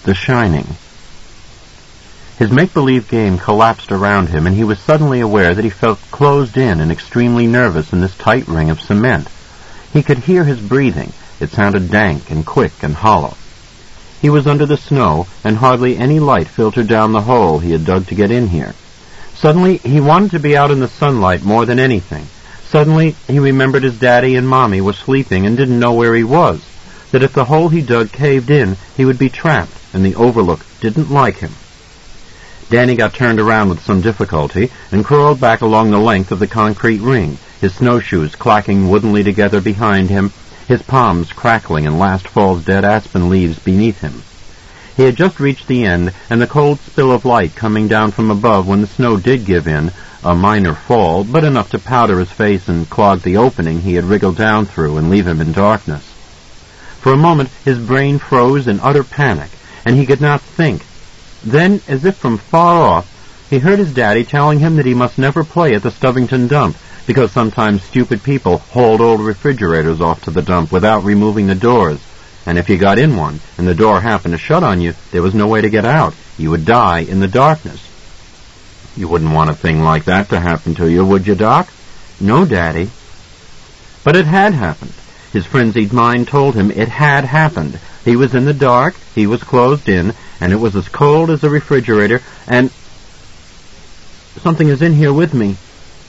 The Shining. His make-believe game collapsed around him, and he was suddenly aware that he felt closed in and extremely nervous in this tight ring of cement. He could hear his breathing. It sounded dank and quick and hollow. He was under the snow, and hardly any light filtered down the hole he had dug to get in here. Suddenly, he wanted to be out in the sunlight more than anything. Suddenly, he remembered his daddy and mommy were sleeping and didn't know where he was, that if the hole he dug caved in, he would be trapped, and the Overlook didn't like him. Danny got turned around with some difficulty and crawled back along the length of the concrete ring, his snowshoes clacking woodenly together behind him, his palms crackling in last fall's dead aspen leaves beneath him. He had just reached the end, and the cold spill of light coming down from above when the snow did give in, a minor fall, but enough to powder his face and clog the opening he had wriggled down through and leave him in darkness. For a moment his brain froze in utter panic, and he could not think. Then, as if from far off, he heard his daddy telling him that he must never play at the Stubbington dump, because sometimes stupid people hauled old refrigerators off to the dump without removing the doors, and if you got in one, and the door happened to shut on you, there was no way to get out. You would die in the darkness. You wouldn't want a thing like that to happen to you, would you, Doc? No, Daddy. But it had happened. His frenzied mind told him it had happened. He was in the dark, he was closed in, and it was as cold as a refrigerator, and... Something is in here with me.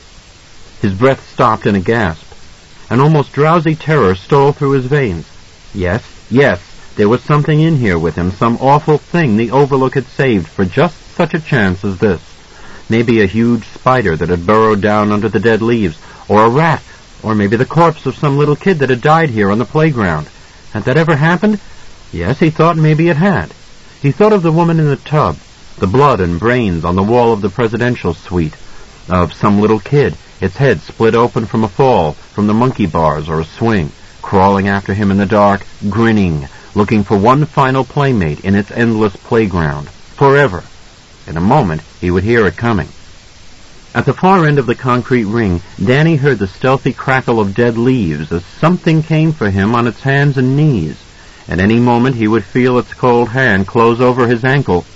His breath stopped in a gasp. An almost drowsy terror stole through his veins. Yes, there was something in here with him, some awful thing the Overlook had saved for just such a chance as this. Maybe a huge spider that had burrowed down under the dead leaves, or a rat, or maybe the corpse of some little kid that had died here on the playground. Had that ever happened? Yes, he thought maybe it had. He thought of the woman in the tub, the blood and brains on the wall of the presidential suite, of some little kid, its head split open from a fall, from the monkey bars or a swing, crawling after him in the dark, grinning, looking for one final playmate in its endless playground, forever. In a moment, he would hear it coming. At the far end of the concrete ring, Danny heard the stealthy crackle of dead leaves as something came for him on its hands and knees. At any moment, he would feel its cold hand close over his ankle.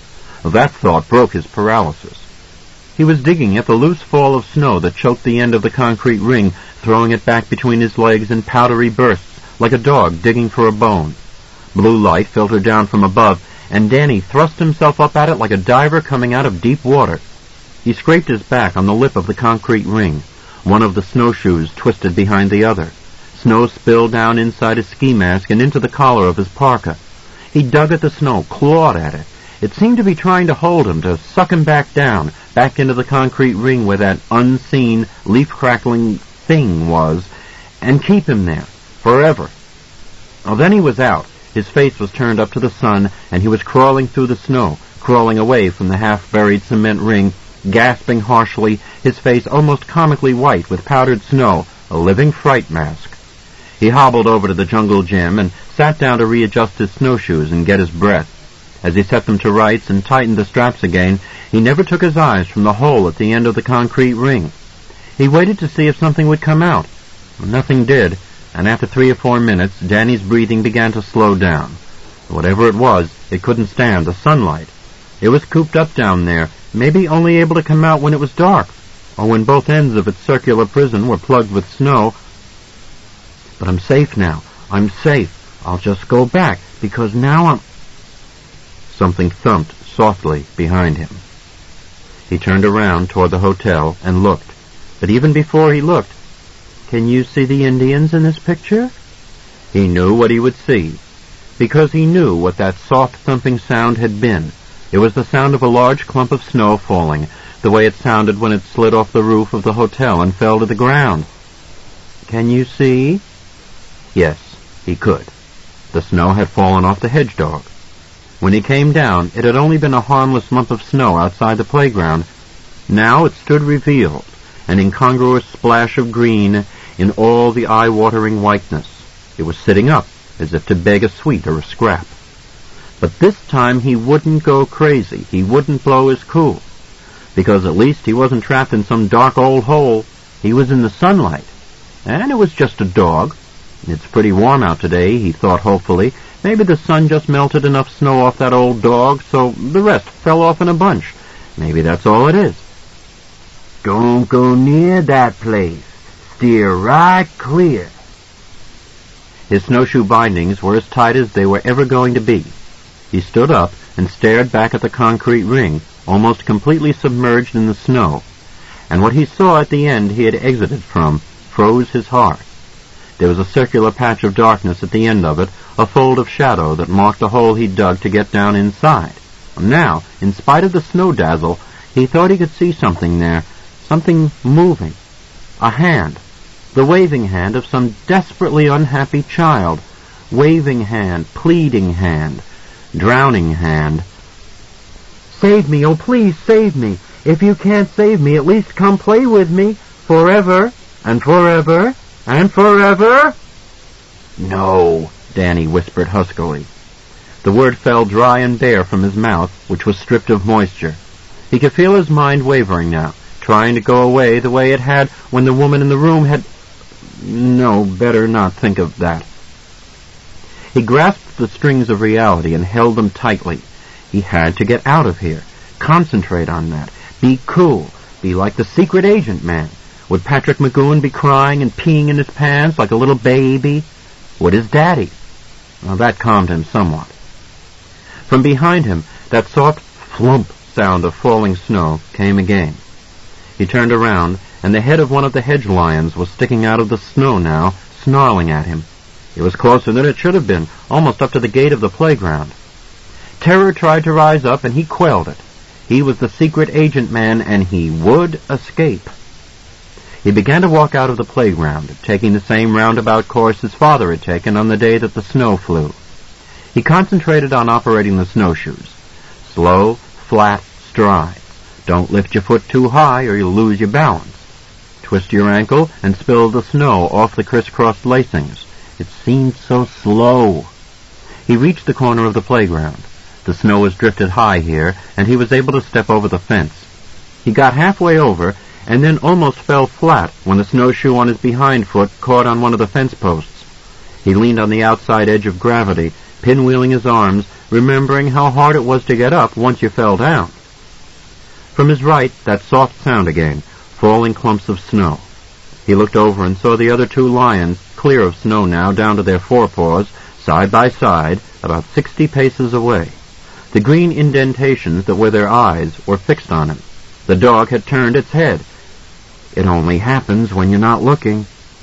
That thought broke his paralysis. He was digging at the loose fall of snow that choked the end of the concrete ring, throwing it back between his legs in powdery bursts, like a dog digging for a bone. Blue light filtered down from above, and Danny thrust himself up at it like a diver coming out of deep water. He scraped his back on the lip of the concrete ring. One of the snowshoes twisted behind the other. Snow spilled down inside his ski mask and into the collar of his parka. He dug at the snow, clawed at it. It seemed to be trying to hold him, to suck him back down, back into the concrete ring where that unseen, leaf-crackling thing was, and keep him there, forever. Well, then he was out. His face was turned up to the sun, and he was crawling through the snow, crawling away from the half-buried cement ring, gasping harshly, his face almost comically white with powdered snow, a living fright mask. He hobbled over to the jungle gym and sat down to readjust his snowshoes and get his breath. As he set them to rights and tightened the straps again, he never took his eyes from the hole at the end of the concrete ring. He waited to see if something would come out. Nothing did, and after 3 or 4 minutes, Danny's breathing began to slow down. Whatever it was, it couldn't stand the sunlight. It was cooped up down there, maybe only able to come out when it was dark, or when both ends of its circular prison were plugged with snow. But I'm safe now. I'm safe. I'll just go back, because now I'm... Something thumped softly behind him. He turned around toward the hotel and looked. But even before he looked, "Can you see the Indians in this picture?" He knew what he would see, because he knew what that soft thumping sound had been. It was the sound of a large clump of snow falling, the way it sounded when it slid off the roof of the hotel and fell to the ground. "Can you see?" Yes, he could. The snow had fallen off the hedgehog. When he came down, it had only been a harmless lump of snow outside the playground. Now it stood revealed, an incongruous splash of green in all the eye-watering whiteness. It was sitting up, as if to beg a sweet or a scrap. But this time he wouldn't go crazy. He wouldn't blow his cool. Because at least he wasn't trapped in some dark old hole. He was in the sunlight. And it was just a dog. It's pretty warm out today, he thought hopefully, Maybe the sun just melted enough snow off that old dog, so the rest fell off in a bunch. Maybe that's all it is. Don't go near that place. Steer right clear. His snowshoe bindings were as tight as they were ever going to be. He stood up and stared back at the concrete ring, almost completely submerged in the snow, and what he saw at the end he had exited from froze his heart. There was a circular patch of darkness at the end of it, a fold of shadow that marked the hole he'd dug to get down inside. Now, in spite of the snow dazzle, he thought he could see something there, something moving. A hand, the waving hand of some desperately unhappy child. Waving hand, pleading hand, drowning hand. Save me, oh please save me. If you can't save me, at least come play with me. Forever, and forever, and forever. No, Danny whispered huskily. The word fell dry and bare from his mouth, which was stripped of moisture. He could feel his mind wavering now, trying to go away the way it had when the woman in the room had... No, better not think of that. He grasped the strings of reality and held them tightly. He had to get out of here. Concentrate on that. Be cool. Be like the secret agent man. Would Patrick McGowan be crying and peeing in his pants like a little baby? Would his daddy? Well, that calmed him somewhat. From behind him, that soft flump sound of falling snow came again. He turned around, and the head of one of the hedge lions was sticking out of the snow now, snarling at him. It was closer than it should have been, almost up to the gate of the playground. Terror tried to rise up, and he quelled it. He was the secret agent man, and he would escape. He began to walk out of the playground, taking the same roundabout course his father had taken on the day that the snow flew. He concentrated on operating the snowshoes. Slow, flat strides. Don't lift your foot too high or you'll lose your balance. Twist your ankle and spill the snow off the crisscrossed lacings. It seemed so slow. He reached the corner of the playground. The snow was drifted high here, and he was able to step over the fence. He got halfway over, and then almost fell flat when the snowshoe on his behind foot caught on one of the fence posts. He leaned on the outside edge of gravity, pinwheeling his arms, remembering how hard it was to get up once you fell down. From his right, that soft sound again, falling clumps of snow. He looked over and saw the other two lions, clear of snow now down to their forepaws, side by side, about 60 paces away. The green indentations that were their eyes were fixed on him. The dog had turned its head. It only happens when you're not looking.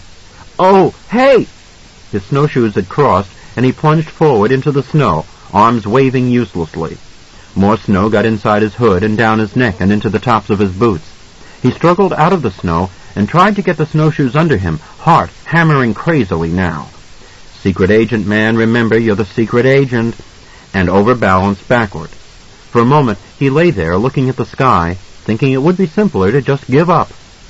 Oh, hey! His snowshoes had crossed, and he plunged forward into the snow, arms waving uselessly. More snow got inside his hood and down his neck and into the tops of his boots. He struggled out of the snow and tried to get the snowshoes under him, heart hammering crazily now. Secret agent man, remember, you're the secret agent. And overbalanced backward. For a moment he lay there looking at the sky, thinking it would be simpler to just give up.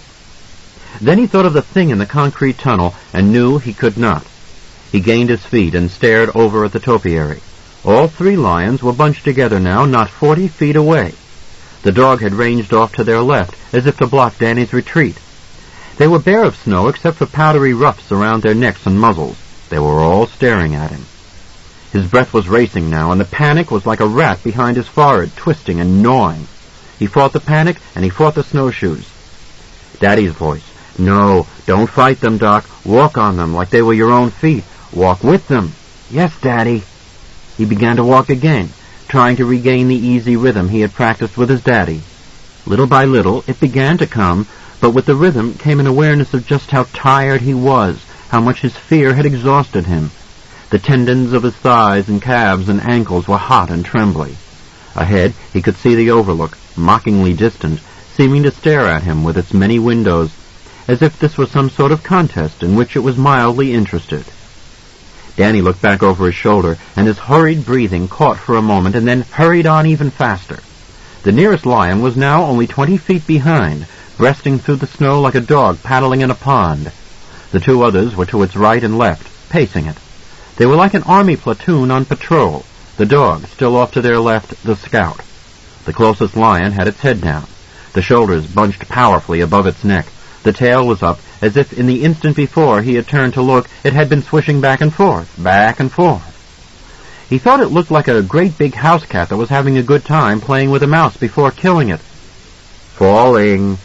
Then he thought of the thing in the concrete tunnel and knew he could not. He gained his feet and stared over at the topiary. All three lions were bunched together now, not 40 feet away. The dog had ranged off to their left, as if to block Danny's retreat. They were bare of snow except for powdery ruffs around their necks and muzzles. They were all staring at him. His breath was racing now, and the panic was like a rat behind his forehead, twisting and gnawing. He fought the panic, and he fought the snowshoes. Daddy's voice. No, don't fight them, Doc. Walk on them like they were your own feet. Walk with them. Yes, Daddy. He began to walk again, trying to regain the easy rhythm he had practiced with his daddy. Little by little, it began to come, but with the rhythm came an awareness of just how tired he was, how much his fear had exhausted him. The tendons of his thighs and calves and ankles were hot and trembly. Ahead, he could see the overlook, mockingly distant, seeming to stare at him with its many windows, as if this was some sort of contest in which it was mildly interested. Danny looked back over his shoulder, and his hurried breathing caught for a moment and then hurried on even faster. The nearest lion was now only 20 feet behind, breasting through the snow like a dog paddling in a pond. The two others were to its right and left, pacing it. They were like an army platoon on patrol, the dog still off to their left, the scout. The closest lion had its head down, the shoulders bunched powerfully above its neck. The tail was up, as if in the instant before he had turned to look, it had been swishing back and forth, back and forth. He thought it looked like a great big house cat that was having a good time playing with a mouse before killing it. Falling.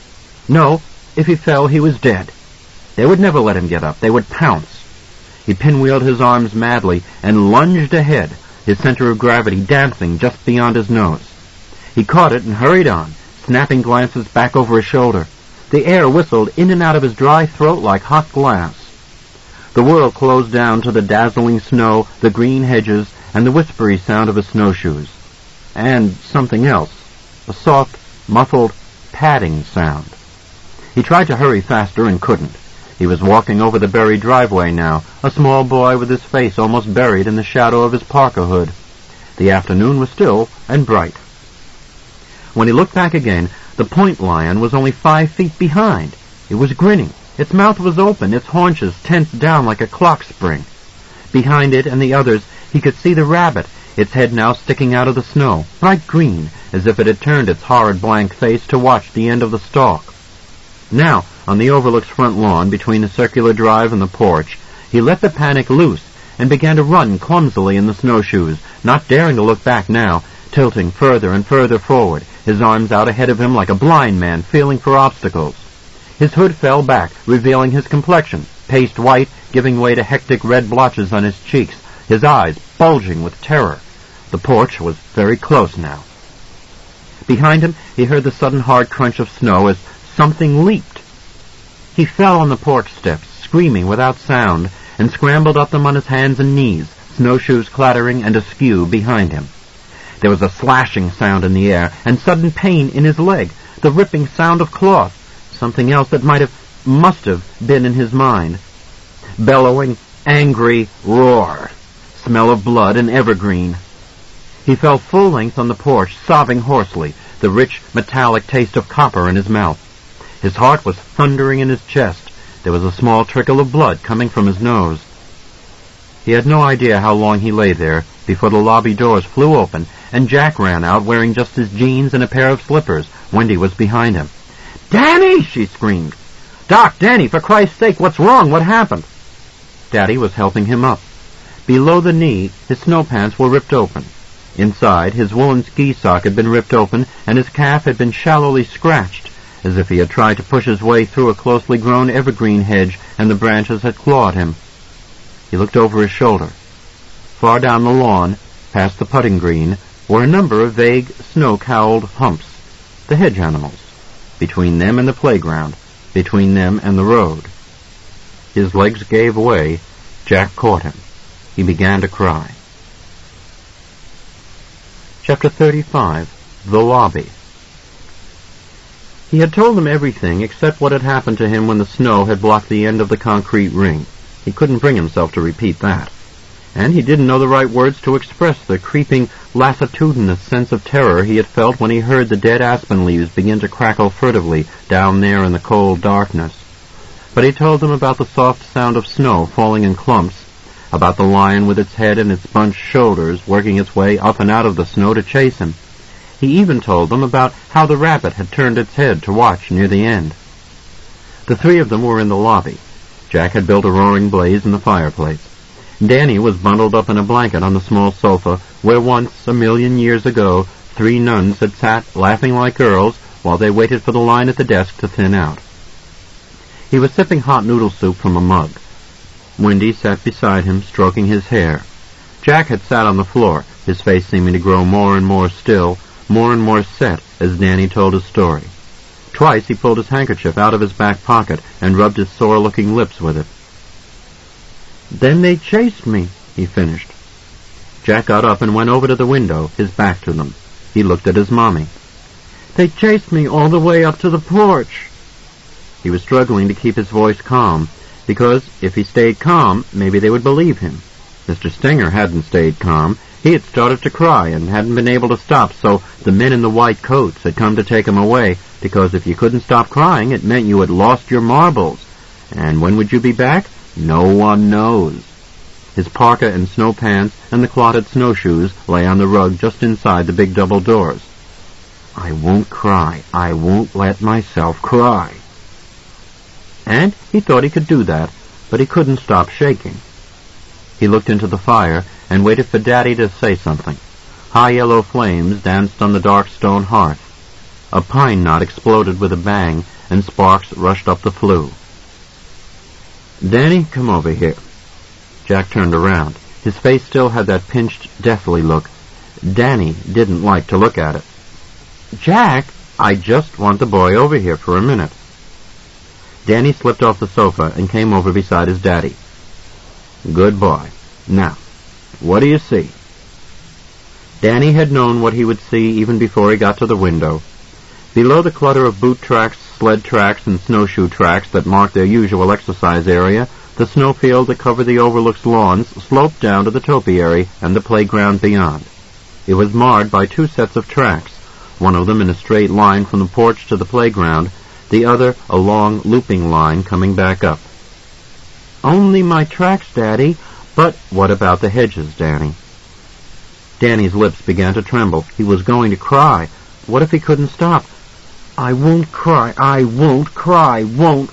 No, if he fell, he was dead. They would never let him get up. They would pounce. He pinwheeled his arms madly and lunged ahead, his center of gravity dancing just beyond his nose. He caught it and hurried on, snapping glances back over his shoulder. The air whistled in and out of his dry throat like hot glass. The world closed down to the dazzling snow, the green hedges, and the whispery sound of his snowshoes. And something else, a soft, muffled, padding sound. He tried to hurry faster and couldn't. He was walking over the buried driveway now, a small boy with his face almost buried in the shadow of his parka hood. The afternoon was still and bright. When he looked back again, the point lion was only 5 feet behind. It was grinning. Its mouth was open, its haunches tensed down like a clock spring. Behind it and the others, he could see the rabbit, its head now sticking out of the snow, bright green, as if it had turned its horrid blank face to watch the end of the stalk. Now, on the Overlook's front lawn, between the circular drive and the porch, he let the panic loose and began to run clumsily in the snowshoes, not daring to look back now, tilting further and further forward, his arms out ahead of him like a blind man feeling for obstacles. His hood fell back, revealing his complexion, paste white, giving way to hectic red blotches on his cheeks, his eyes bulging with terror. The porch was very close now. Behind him, he heard the sudden hard crunch of snow as something leaped. He fell on the porch steps, screaming without sound, and scrambled up them on his hands and knees, snowshoes clattering and askew behind him. There was a slashing sound in the air, and sudden pain in his leg, the ripping sound of cloth, something else that must have been in his mind. Bellowing, angry roar, smell of blood and evergreen. He fell full length on the porch, sobbing hoarsely, the rich, metallic taste of copper in his mouth. His heart was thundering in his chest. There was a small trickle of blood coming from his nose. He had no idea how long he lay there before the lobby doors flew open and Jack ran out wearing just his jeans and a pair of slippers. Wendy was behind him. "Danny!" she screamed. "Doc, Danny, for Christ's sake, what's wrong? What happened?" Daddy was helping him up. Below the knee, his snow pants were ripped open. Inside, his woolen ski sock had been ripped open and his calf had been shallowly scratched, as if he had tried to push his way through a closely grown evergreen hedge and the branches had clawed him. He looked over his shoulder. Far down the lawn, past the putting green, were a number of vague, snow-cowled humps, the hedge animals, between them and the playground, between them and the road. His legs gave way. Jack caught him. He began to cry. Chapter 35. The Lobby. He had told them everything except what had happened to him when the snow had blocked the end of the concrete ring. He couldn't bring himself to repeat that. And he didn't know the right words to express the creeping, lassitudinous sense of terror he had felt when he heard the dead aspen leaves begin to crackle furtively down there in the cold darkness. But he told them about the soft sound of snow falling in clumps, about the lion with its head and its bunched shoulders working its way up and out of the snow to chase him. He even told them about how the rabbit had turned its head to watch near the end. The three of them were in the lobby. Jack had built a roaring blaze in the fireplace. Danny was bundled up in a blanket on the small sofa where once, 1,000,000 years ago, 3 nuns had sat laughing like girls while they waited for the line at the desk to thin out. He was sipping hot noodle soup from a mug. Wendy sat beside him, stroking his hair. Jack had sat on the floor, his face seeming to grow more and more still, more and more set as Danny told his story. Twice he pulled his handkerchief out of his back pocket and rubbed his sore-looking lips with it. "Then they chased me," he finished. Jack got up and went over to the window, his back to them. He looked at his mommy. "They chased me all the way up to the porch." He was struggling to keep his voice calm, because if he stayed calm, maybe they would believe him. Mr. Stenger hadn't stayed calm. He had started to cry and hadn't been able to stop, so the men in the white coats had come to take him away, because if you couldn't stop crying, it meant you had lost your marbles. And when would you be back? No one knows. His parka and snow pants and the clotted snowshoes lay on the rug just inside the big double doors. "I won't cry. I won't let myself cry." And he thought he could do that, but he couldn't stop shaking. He looked into the fire and waited for Daddy to say something. High yellow flames danced on the dark stone hearth. A pine knot exploded with a bang, and sparks rushed up the flue. "Danny, come over here." Jack turned around. His face still had that pinched, deathly look. Danny didn't like to look at it. "Jack, I just want the boy over here for a minute." Danny slipped off the sofa and came over beside his daddy. "Good boy. Now, what do you see?" Danny had known what he would see even before he got to the window. Below the clutter of boot tracks, sled tracks, and snowshoe tracks that marked their usual exercise area, the snowfield that covered the Overlook's lawns sloped down to the topiary and the playground beyond. It was marred by two sets of tracks, one of them in a straight line from the porch to the playground, the other a long, looping line coming back up. "Only my tracks, Daddy, but—" "What about the hedges, Danny?" Danny's lips began to tremble. He was going to cry. What if he couldn't stop? "I won't cry. I won't cry. Won't.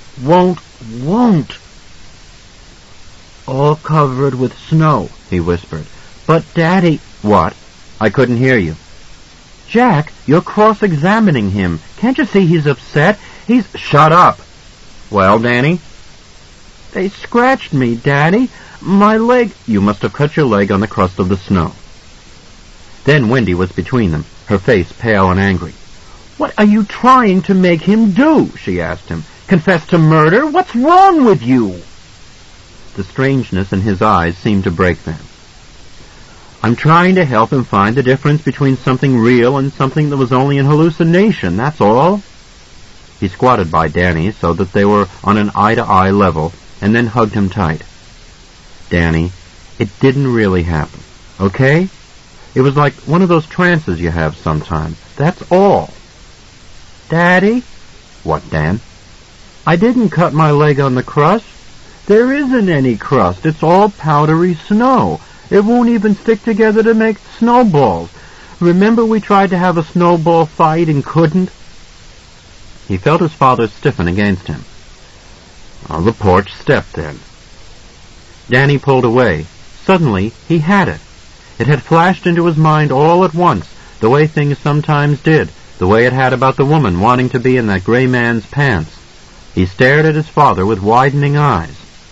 All covered with snow," he whispered. "But, Daddy—" "What? I couldn't hear you." "Jack, you're cross-examining him. Can't you see he's upset? He's—" "Shut up!" "Well, Danny?" "They scratched me, Daddy. My leg—" "You must have cut your leg on the crust of the snow." Then Wendy was between them, her face pale and angry. "What are you trying to make him do?" she asked him. "Confess to murder? What's wrong with you?" The strangeness in his eyes seemed to break them. "I'm trying to help him find the difference between something real and something that was only an hallucination, that's all." He squatted by Danny so that they were on an eye-to-eye level, and then hugged him tight. "Danny, it didn't really happen, okay? It was like one of those trances you have sometimes. That's all." "Daddy?" "What, Dan?" "I didn't cut my leg on the crust. There isn't any crust. It's all powdery snow. It won't even stick together to make snowballs. Remember we tried to have a snowball fight and couldn't?" He felt his father stiffen against him. "On the porch step, then." Danny pulled away. Suddenly, he had it. It had flashed into his mind all at once, the way things sometimes did, the way it had about the woman wanting to be in that gray man's pants. He stared at his father with widening eyes.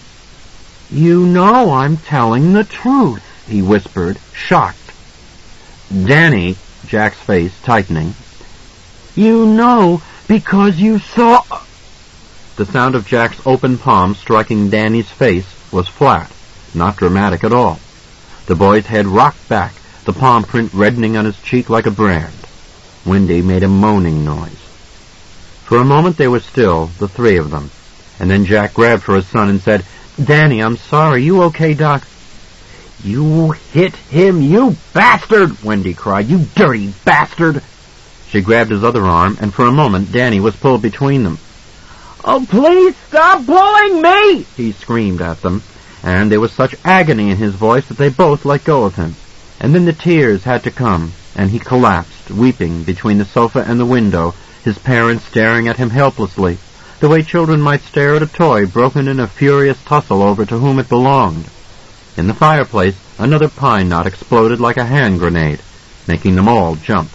"You know I'm telling the truth," he whispered, shocked. "Danny," Jack's face tightening. "You know because you saw—" The sound of Jack's open palm striking Danny's face was flat, not dramatic at all. The boy's head rocked back, the palm print reddening on his cheek like a brand. Wendy made a moaning noise. For a moment they were still, the three of them, and then Jack grabbed for his son and said, "Danny, I'm sorry. You okay, Doc?" "You hit him, you bastard!" Wendy cried. "You dirty bastard!" She grabbed his other arm, and for a moment Danny was pulled between them. "Oh, please stop pulling me!" he screamed at them, and there was such agony in his voice that they both let go of him. And then the tears had to come, and he collapsed, weeping between the sofa and the window, his parents staring at him helplessly, the way children might stare at a toy broken in a furious tussle over to whom it belonged. In the fireplace, another pine knot exploded like a hand grenade, making them all jump.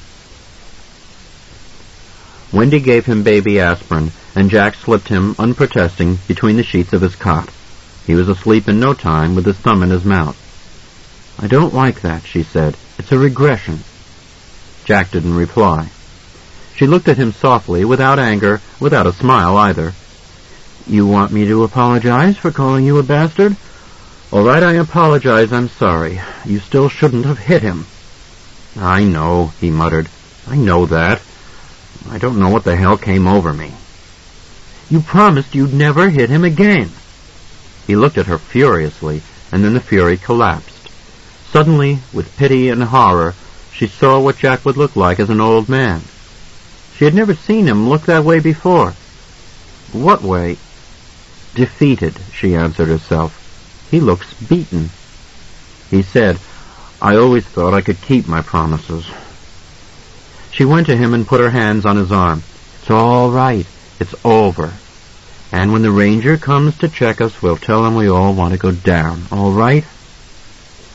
Wendy gave him baby aspirin, and Jack slipped him, unprotesting, between the sheets of his cot. He was asleep in no time, with his thumb in his mouth. "I don't like that," she said. "It's a regression." Jack didn't reply. She looked at him softly, without anger, without a smile either. "You want me to apologize for calling you a bastard?" "All right, I apologize. I'm sorry. You still shouldn't have hit him." "I know," he muttered. "I know that. I don't know what the hell came over me." "You promised you'd never hit him again." He looked at her furiously, and then the fury collapsed. Suddenly, with pity and horror, she saw what Jack would look like as an old man. She had never seen him look that way before. What way? Defeated, she answered herself. He looks beaten. He said, "I always thought I could keep my promises." She went to him and put her hands on his arm. "It's all right. It's over. And when the ranger comes to check us, we'll tell him we all want to go down. All right?"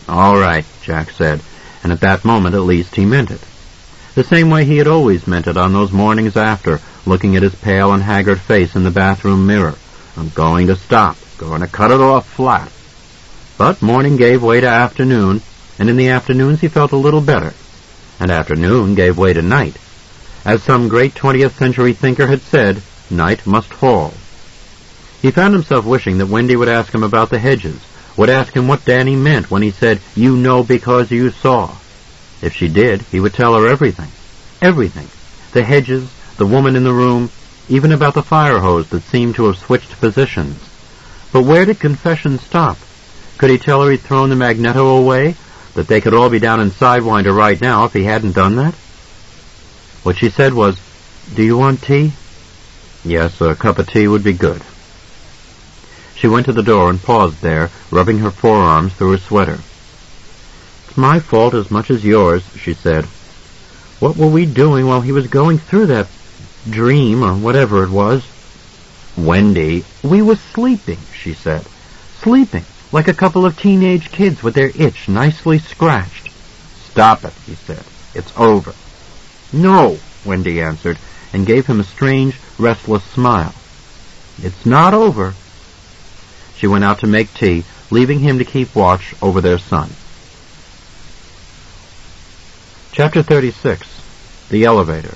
"All right," Jack said, and at that moment at least he meant it. The same way he had always meant it on those mornings after, looking at his pale and haggard face in the bathroom mirror. "I'm going to stop, going to cut it off flat." But morning gave way to afternoon, and in the afternoons he felt a little better, and afternoon gave way to night. As some great 20th century thinker had said, night must fall. He found himself wishing that Wendy would ask him about the hedges, would ask him what Danny meant when he said, "You know because you saw." If she did, he would tell her everything. Everything. The hedges, the woman in the room, even about the fire hose that seemed to have switched positions. But where did confession stop? Could he tell her he'd thrown the Magneto away? That they could all be down in Sidewinder right now if he hadn't done that? What she said was, "Do you want tea?" Yes, a cup of tea would be good. She went to the door and paused there, rubbing her forearms through her sweater. "It's my fault as much as yours," she said. "What were we doing while he was going through that dream, or whatever it was?" "Wendy, we were sleeping," she said. "Sleeping, like a couple of teenage kids with their itch nicely scratched." "Stop it," he said. "It's over." "No," Wendy answered, and gave him a strange, restless smile. "It's not over." She went out to make tea, leaving him to keep watch over their son. Chapter 36. The Elevator.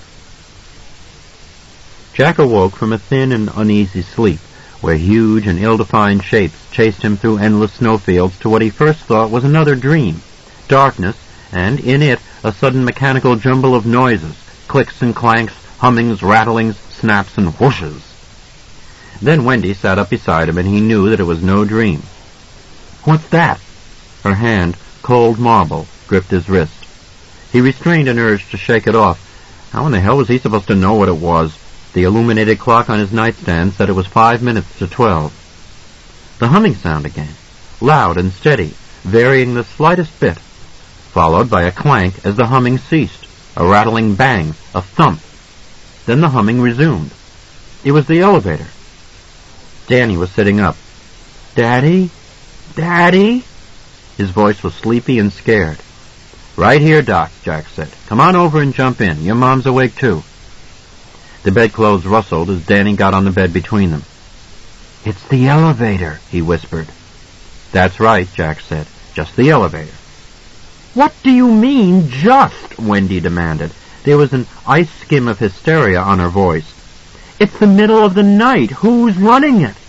Jack awoke from a thin and uneasy sleep, where huge and ill-defined shapes chased him through endless snowfields to what he first thought was another dream. Darkness, and in it a sudden mechanical jumble of noises, clicks and clanks, hummings, rattlings, snaps, and whooshes. Then Wendy sat up beside him, and he knew that it was no dream. "What's that?" Her hand, cold marble, gripped his wrist. He restrained an urge to shake it off. How in the hell was he supposed to know what it was? The illuminated clock on his nightstand said it was 5 minutes to 12. The humming sound again, loud and steady, varying the slightest bit, followed by a clank as the humming ceased, a rattling bang, a thump. Then the humming resumed. It was the elevator. Danny was sitting up. "Daddy? Daddy?" His voice was sleepy and scared. "Right here, Doc," Jack said. "Come on over and jump in. Your mom's awake, too." The bedclothes rustled as Danny got on the bed between them. "It's the elevator," he whispered. "That's right," Jack said. "Just the elevator." "What do you mean, just?" Wendy demanded. There was an ice skim of hysteria on her voice. "It's the middle of the night. Who's running it?"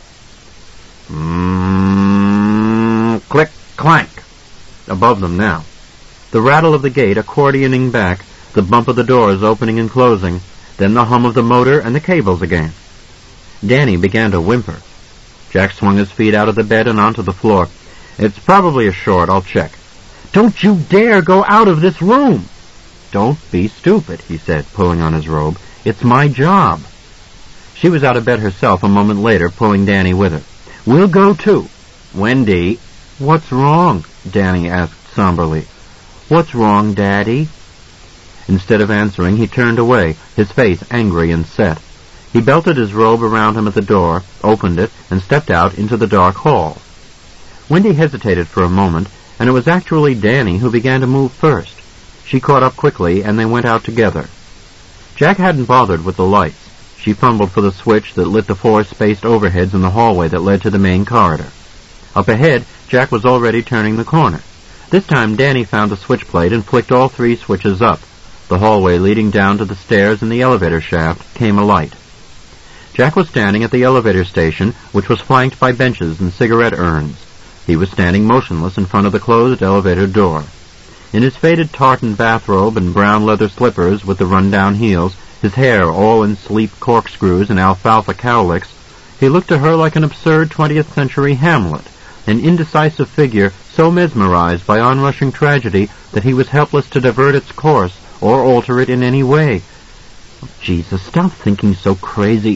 Click, clank. Above them now. The rattle of the gate accordioning back, the bump of the doors opening and closing, then the hum of the motor and the cables again. Danny began to whimper. Jack swung his feet out of the bed and onto the floor. "It's probably a short. I'll check." "Don't you dare go out of this room!" "Don't be stupid," he said, pulling on his robe. "It's my job." She was out of bed herself a moment later, pulling Danny with her. "We'll go too." "Wendy." "What's wrong?" Danny asked somberly. "What's wrong, Daddy?" Instead of answering, he turned away, his face angry and set. He belted his robe around him at the door, opened it, and stepped out into the dark hall. Wendy hesitated for a moment, and it was actually Danny who began to move first. She caught up quickly, and they went out together. Jack hadn't bothered with the lights. She fumbled for the switch that lit the 4 spaced overheads in the hallway that led to the main corridor. Up ahead, Jack was already turning the corner. This time Danny found the switch plate and flicked all 3 switches up. The hallway leading down to the stairs and the elevator shaft came alight. Jack was standing at the elevator station, which was flanked by benches and cigarette urns. He was standing motionless in front of the closed elevator door. In his faded tartan bathrobe and brown leather slippers with the run-down heels, his hair all in sleek corkscrews and alfalfa cowlicks, he looked to her like an absurd 20th century Hamlet, an indecisive figure so mesmerized by onrushing tragedy that he was helpless to divert its course or alter it in any way. Oh, Jesus, stop thinking so crazy.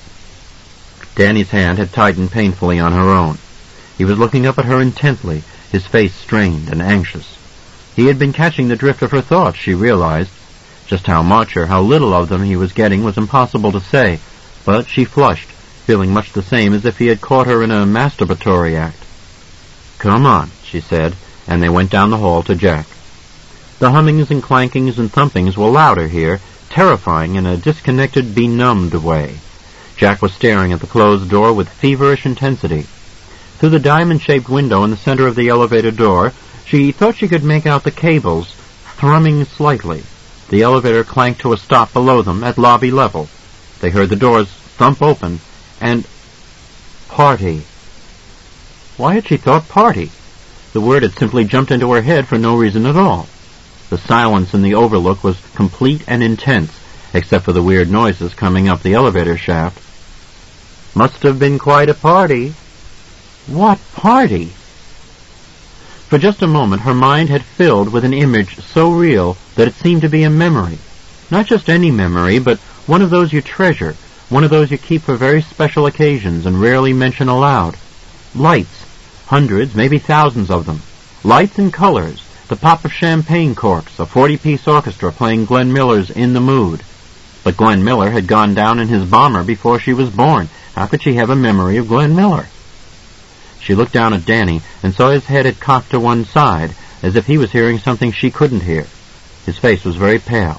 Danny's hand had tightened painfully on her own. He was looking up at her intently, his face strained and anxious. He had been catching the drift of her thoughts, she realized. Just how much or how little of them he was getting was impossible to say, but she flushed, feeling much the same as if he had caught her in a masturbatory act. "Come on," she said, and they went down the hall to Jack. The hummings and clankings and thumpings were louder here, terrifying in a disconnected, benumbed way. Jack was staring at the closed door with feverish intensity. Through the diamond-shaped window in the center of the elevator door, she thought she could make out the cables thrumming slightly. The elevator clanked to a stop below them at lobby level. They heard the doors thump open, and party. Why had she thought party? The word had simply jumped into her head for no reason at all. The silence in the overlook was complete and intense, except for the weird noises coming up the elevator shaft. Must have been quite a party. What party? For just a moment her mind had filled with an image so real that it seemed to be a memory. Not just any memory, but one of those you treasure, one of those you keep for very special occasions and rarely mention aloud. Lights, hundreds, maybe thousands of them. Lights and colors, the pop of champagne corks, a 40-piece orchestra playing Glenn Miller's In the Mood. But Glenn Miller had gone down in his bomber before she was born. How could she have a memory of Glenn Miller? She looked down at Danny and saw his head had cocked to one side, as if he was hearing something she couldn't hear. His face was very pale.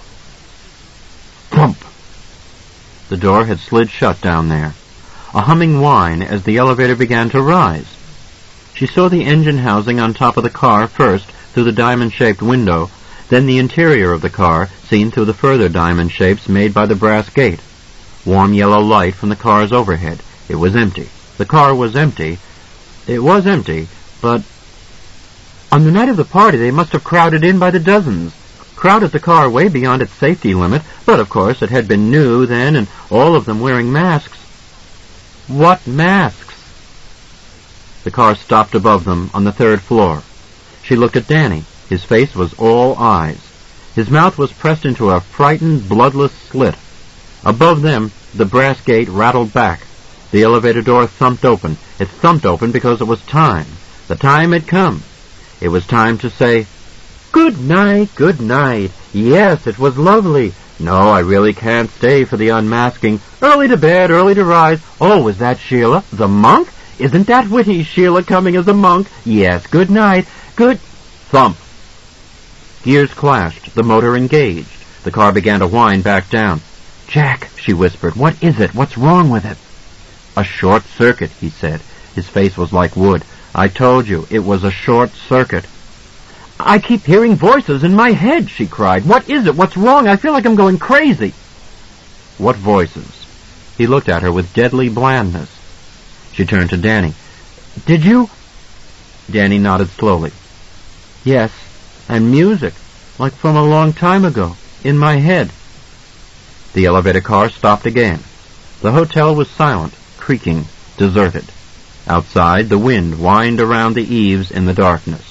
Thump! The door had slid shut down there. A humming whine as the elevator began to rise. She saw the engine housing on top of the car first through the diamond-shaped window, then the interior of the car seen through the further diamond shapes made by the brass gate. Warm yellow light from the car's overhead. It was empty. The car was empty. It was empty, but on the night of the party they must have crowded in by the dozens. Crowded the car way beyond its safety limit, but of course it had been new then, and all of them wearing masks. What masks? The car stopped above them on the third floor. She looked at Danny. His face was all eyes. His mouth was pressed into a frightened, bloodless slit. Above them, the brass gate rattled back. The elevator door thumped open. It thumped open because it was time. The time had come. It was time to say, "Good night, good night. Yes, it was lovely. No, I really can't stay for the unmasking. Early to bed, early to rise. Oh, was that Sheila? The monk? Isn't that witty, Sheila coming as a monk? Yes, good night. Good—" Thump. Gears clashed. The motor engaged. The car began to wind back down. "Jack," she whispered, "what is it? What's wrong with it?" "A short circuit," he said. His face was like wood. "I told you, it was a short circuit." "I keep hearing voices in my head," she cried. "What is it? What's wrong? I feel like I'm going crazy." "What voices?" He looked at her with deadly blandness. She turned to Danny. "Did you—" Danny nodded slowly. "Yes, and music, like from a long time ago, in my head." The elevator car stopped again. The hotel was silent, creaking, deserted. Outside, the wind whined around the eaves in the darkness.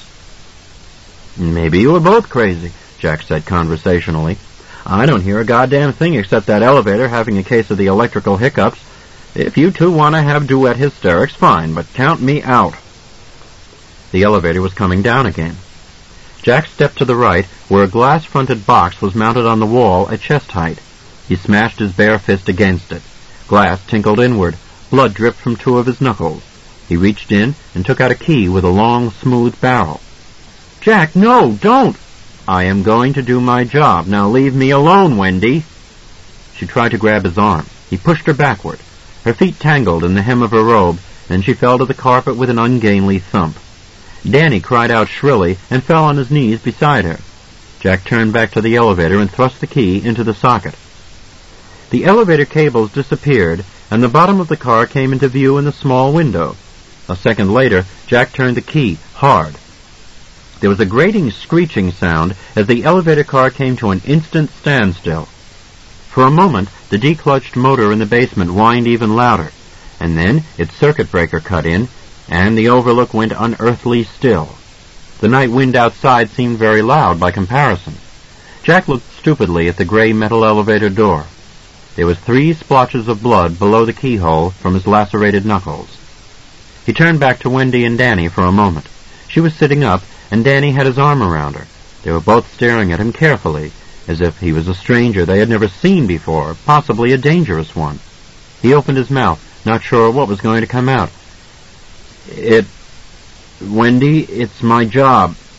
"Maybe you were both crazy," Jack said conversationally. "I don't hear a goddamn thing except that elevator having a case of the electrical hiccups. If you two want to have duet hysterics, fine, but count me out." The elevator was coming down again. Jack stepped to the right, where a glass-fronted box was mounted on the wall at chest height. He smashed his bare fist against it. Glass tinkled inward. Blood dripped from two of his knuckles. He reached in and took out a key with a long, smooth barrel. "Jack, no, don't!" "I am going to do my job. Now leave me alone, Wendy." She tried to grab his arm. He pushed her backward. Her feet tangled in the hem of her robe, and she fell to the carpet with an ungainly thump. Danny cried out shrilly and fell on his knees beside her. Jack turned back to the elevator and thrust the key into the socket. The elevator cables disappeared, and the bottom of the car came into view in the small window. A second later, Jack turned the key hard. There was a grating, screeching sound as the elevator car came to an instant standstill. For a moment, the declutched motor in the basement whined even louder, and then its circuit breaker cut in, and the overlook went unearthly still. The night wind outside seemed very loud by comparison. Jack looked stupidly at the gray metal elevator door. There was 3 splotches of blood below the keyhole from his lacerated knuckles. He turned back to Wendy and Danny for a moment. She was sitting up, and Danny had his arm around her. They were both staring at him carefully, as if he was a stranger they had never seen before, possibly a dangerous one. He opened his mouth, not sure what was going to come out. Wendy, it's my job.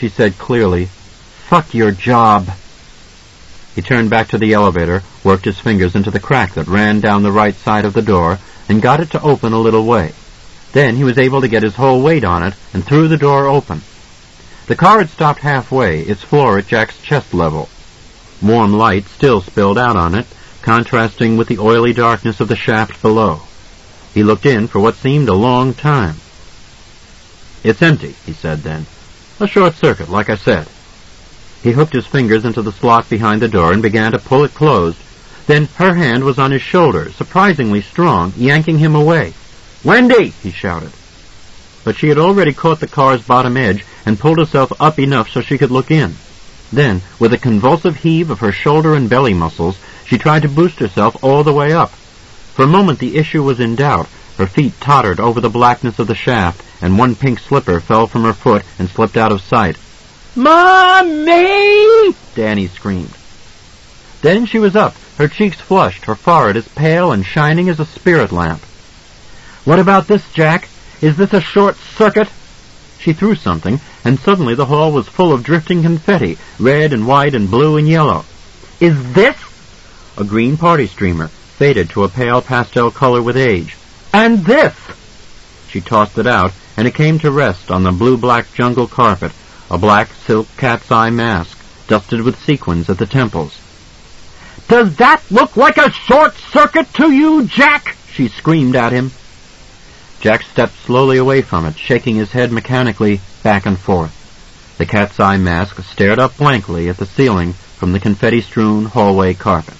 she said clearly, "Fuck your job." He turned back to the elevator, worked his fingers into the crack that ran down the right side of the door, and got it to open a little way. Then he was able to get his whole weight on it and threw the door open. The car had stopped halfway, its floor at Jack's chest level. Warm light still spilled out on it, contrasting with the oily darkness of the shaft below. He looked in for what seemed a long time. "It's empty," he said then. "A short circuit, like I said." He hooked his fingers into the slot behind the door and began to pull it closed. Then her hand was on his shoulder, surprisingly strong, yanking him away. "Wendy!" he shouted. But she had already caught the car's bottom edge and pulled herself up enough so she could look in. Then, with a convulsive heave of her shoulder and belly muscles, she tried to boost herself all the way up. For a moment the issue was in doubt. Her feet tottered over the blackness of the shaft, and one pink slipper fell from her foot and slipped out of sight. "Mommy!" Danny screamed. Then she was up, her cheeks flushed, her forehead as pale and shining as a spirit lamp. "What about this, Jack? Is this a short circuit?" She threw something, and suddenly the hall was full of drifting confetti, red and white and blue and yellow. "Is this?" A green party streamer, faded to a pale pastel color with age. "And this?" She tossed it out, and it came to rest on the blue-black jungle carpet, a black silk cat's eye mask, dusted with sequins at the temples. "Does that look like a short circuit to you, Jack?" she screamed at him. Jack stepped slowly away from it, shaking his head mechanically back and forth. The cat's eye mask stared up blankly at the ceiling from the confetti-strewn hallway carpet.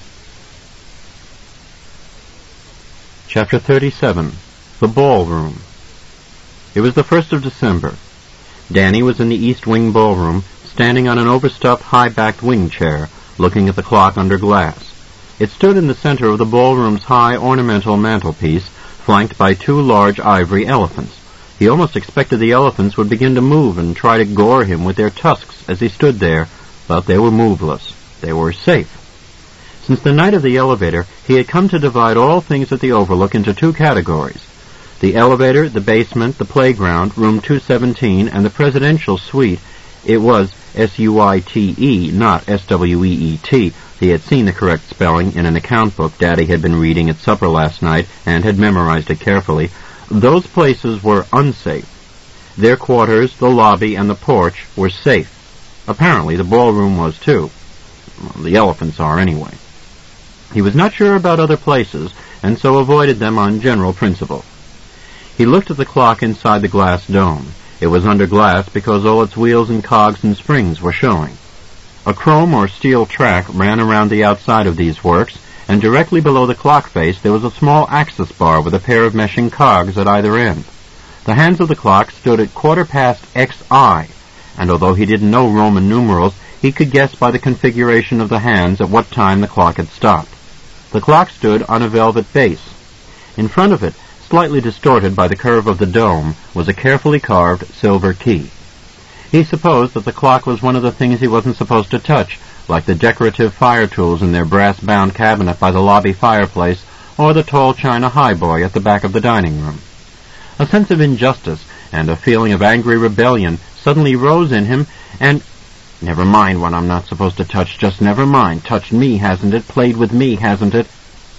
Chapter 37. The Ballroom. It was the 1st of December. Danny was in the East Wing ballroom, standing on an overstuffed, high-backed wing chair, looking at the clock under glass. It stood in the center of the ballroom's high ornamental mantelpiece, flanked by 2 large ivory elephants. He almost expected the elephants would begin to move and try to gore him with their tusks as he stood there, but they were moveless. They were safe. Since the night of the elevator, he had come to divide all things at the Overlook into 2 categories. The elevator, the basement, the playground, room 217, and the presidential suite. It was S-U-I-T-E, not S-W-E-E-T. He had seen the correct spelling in an account book Daddy had been reading at supper last night and had memorized it carefully. Those places were unsafe. Their quarters, the lobby, and the porch were safe. Apparently the ballroom was too. Well, the elephants are anyway. He was not sure about other places, and so avoided them on general principle. He looked at the clock inside the glass dome. It was under glass because all its wheels and cogs and springs were showing. A chrome or steel track ran around the outside of these works, and directly below the clock face there was a small axis bar with a pair of meshing cogs at either end. The hands of the clock stood at 1/4 XI, and although he didn't know Roman numerals, he could guess by the configuration of the hands at what time the clock had stopped. The clock stood on a velvet base. In front of it, slightly distorted by the curve of the dome, was a carefully carved silver key. He supposed that the clock was one of the things he wasn't supposed to touch, like the decorative fire tools in their brass-bound cabinet by the lobby fireplace, or the tall china highboy at the back of the dining room. A sense of injustice and a feeling of angry rebellion suddenly rose in him, and "Never mind what I'm not supposed to touch, just never mind. Touched me, hasn't it? Played with me, hasn't it?"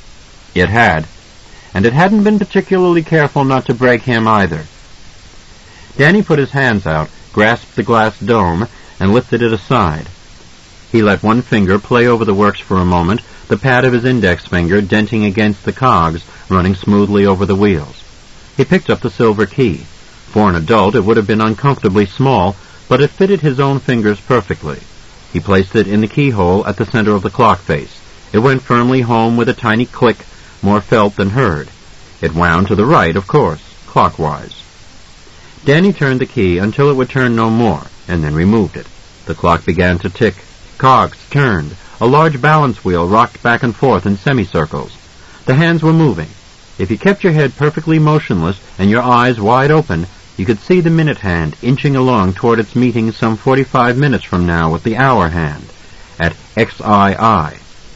It had. And it hadn't been particularly careful not to break him either. Danny put his hands out, grasped the glass dome, and lifted it aside. He let one finger play over the works for a moment, the pad of his index finger denting against the cogs, running smoothly over the wheels. He picked up the silver key. For an adult it would have been uncomfortably small, but it fitted his own fingers perfectly. He placed it in the keyhole at the center of the clock face. It went firmly home with a tiny click, more felt than heard. It wound to the right, of course, clockwise. Danny turned the key until it would turn no more, and then removed it. The clock began to tick. Cogs turned. A large balance wheel rocked back and forth in semicircles. The hands were moving. If you kept your head perfectly motionless and your eyes wide open, you could see the minute hand inching along toward its meeting some 45 minutes from now with the hour hand, at XII.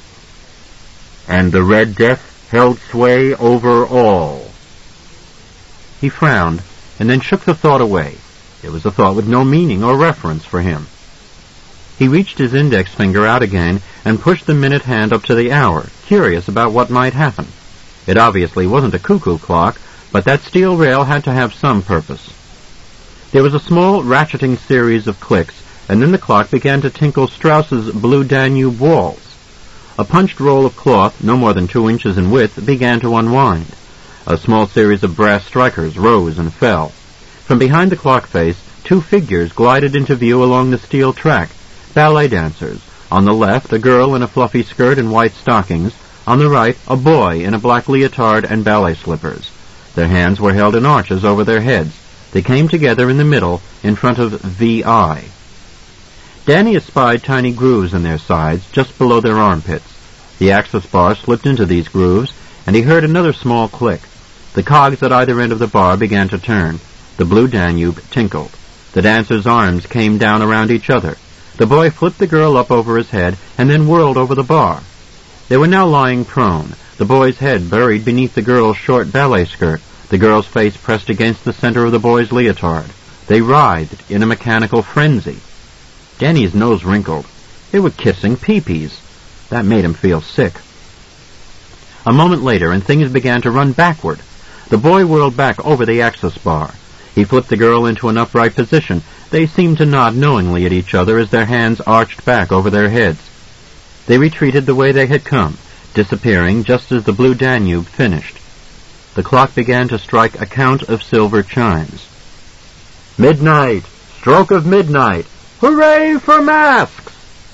And the Red Death held sway over all. He frowned, and then shook the thought away. It was a thought with no meaning or reference for him. He reached his index finger out again and pushed the minute hand up to the hour, curious about what might happen. It obviously wasn't a cuckoo clock, but that steel rail had to have some purpose. There was a small ratcheting series of clicks, and then the clock began to tinkle Strauss's Blue Danube Waltz. A punched roll of cloth, no more than 2 inches in width, began to unwind. A small series of brass strikers rose and fell. From behind the clock face, 2 figures glided into view along the steel track, ballet dancers. On the left, a girl in a fluffy skirt and white stockings. On the right, a boy in a black leotard and ballet slippers. Their hands were held in arches over their heads. They came together in the middle, in front of VI. Danny espied tiny grooves in their sides, just below their armpits. The axis bar slipped into these grooves, and he heard another small click. The cogs at either end of the bar began to turn. The Blue Danube tinkled. The dancers' arms came down around each other. The boy flipped the girl up over his head, and then whirled over the bar. They were now lying prone, the boy's head buried beneath the girl's short ballet skirt, the girl's face pressed against the center of the boy's leotard. They writhed in a mechanical frenzy. Danny's nose wrinkled. They were kissing peepees. That made him feel sick. A moment later, and things began to run backward. The boy whirled back over the axis bar. He flipped the girl into an upright position. They seemed to nod knowingly at each other as their hands arched back over their heads. They retreated the way they had come, disappearing just as the Blue Danube finished. The clock began to strike a count of silver chimes. Midnight! Stroke of midnight! Hooray for masks!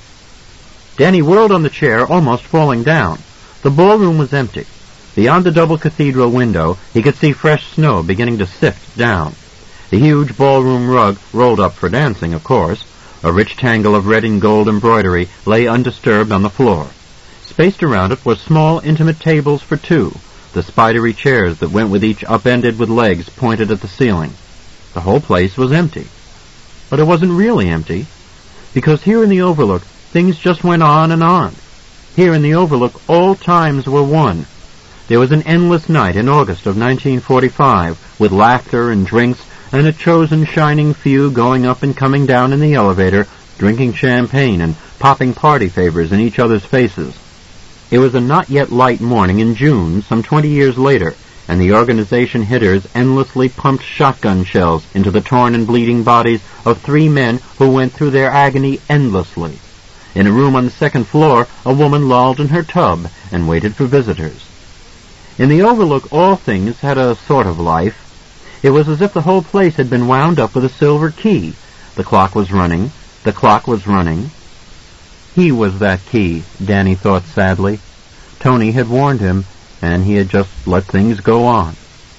Danny whirled on the chair, almost falling down. The ballroom was empty. Beyond the double cathedral window, he could see fresh snow beginning to sift down. The huge ballroom rug, rolled up for dancing, of course, a rich tangle of red and gold embroidery, lay undisturbed on the floor. Spaced around it were small, intimate tables for 2, the spidery chairs that went with each upended with legs pointed at the ceiling. The whole place was empty. But it wasn't really empty, because here in the Overlook, things just went on and on. Here in the Overlook, all times were one. There was an endless night in August of 1945, with laughter and drinks, and a chosen shining few going up and coming down in the elevator, drinking champagne and popping party favors in each other's faces. It was a not-yet-light morning in June, some 20 years later, and the organization hitters endlessly pumped shotgun shells into the torn and bleeding bodies of 3 men who went through their agony endlessly. In a room on the 2nd floor, a woman lolled in her tub and waited for visitors. In the Overlook, all things had a sort of life. It was as if the whole place had been wound up with a silver key. The clock was running. The clock was running. He was that key, Danny thought sadly. Tony had warned him, and he had just let things go on.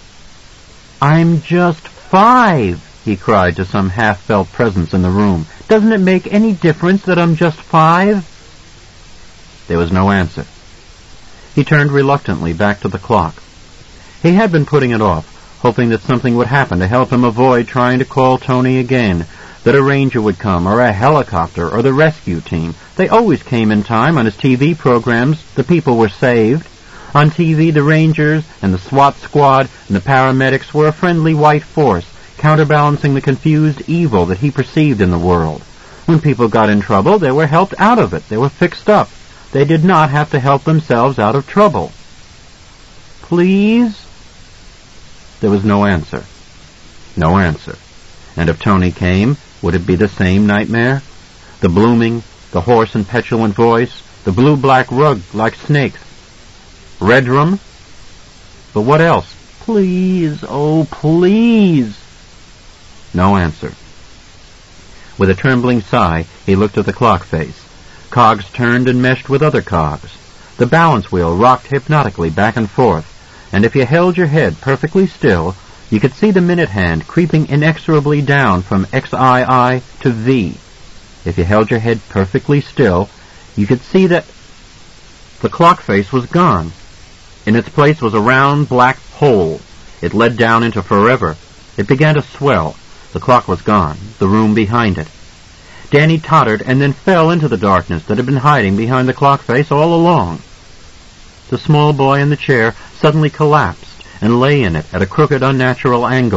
"I'm just 5, he cried to some half-felt presence in the room. "Doesn't it make any difference that I'm just 5? There was no answer. He turned reluctantly back to the clock. He had been putting it off, hoping that something would happen to help him avoid trying to call Tony again, that a ranger would come, or a helicopter, or the rescue team. They always came in time on his TV programs. The people were saved. On TV, the rangers and the SWAT squad and the paramedics were a friendly white force, counterbalancing the confused evil that he perceived in the world. When people got in trouble, they were helped out of it. They were fixed up. They did not have to help themselves out of trouble. "Please?" There was no answer. No answer. And if Tony came, would it be the same nightmare? The blooming, the hoarse and petulant voice, the blue-black rug like snakes. Redrum? But what else? "Please, oh, please." No answer. With a trembling sigh, he looked at the clock face. Cogs turned and meshed with other cogs. The balance wheel rocked hypnotically back and forth, and if you held your head perfectly still, you could see the minute hand creeping inexorably down from XII to V. If you held your head perfectly still, you could see that the clock face was gone. In its place was a round black hole. It led down into forever. It began to swell. The clock was gone, the room behind it. Danny tottered and then fell into the darkness that had been hiding behind the clock face all along. The small boy in the chair suddenly collapsed and lay in it at a crooked, unnatural angle,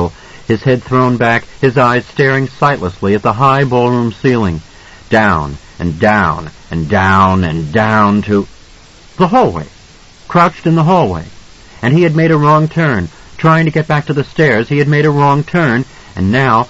his head thrown back, his eyes staring sightlessly at the high ballroom ceiling. Down and down and down and down to the hallway. Crouched in the hallway. And he had made a wrong turn. Trying to get back to the stairs, he had made a wrong turn, and now,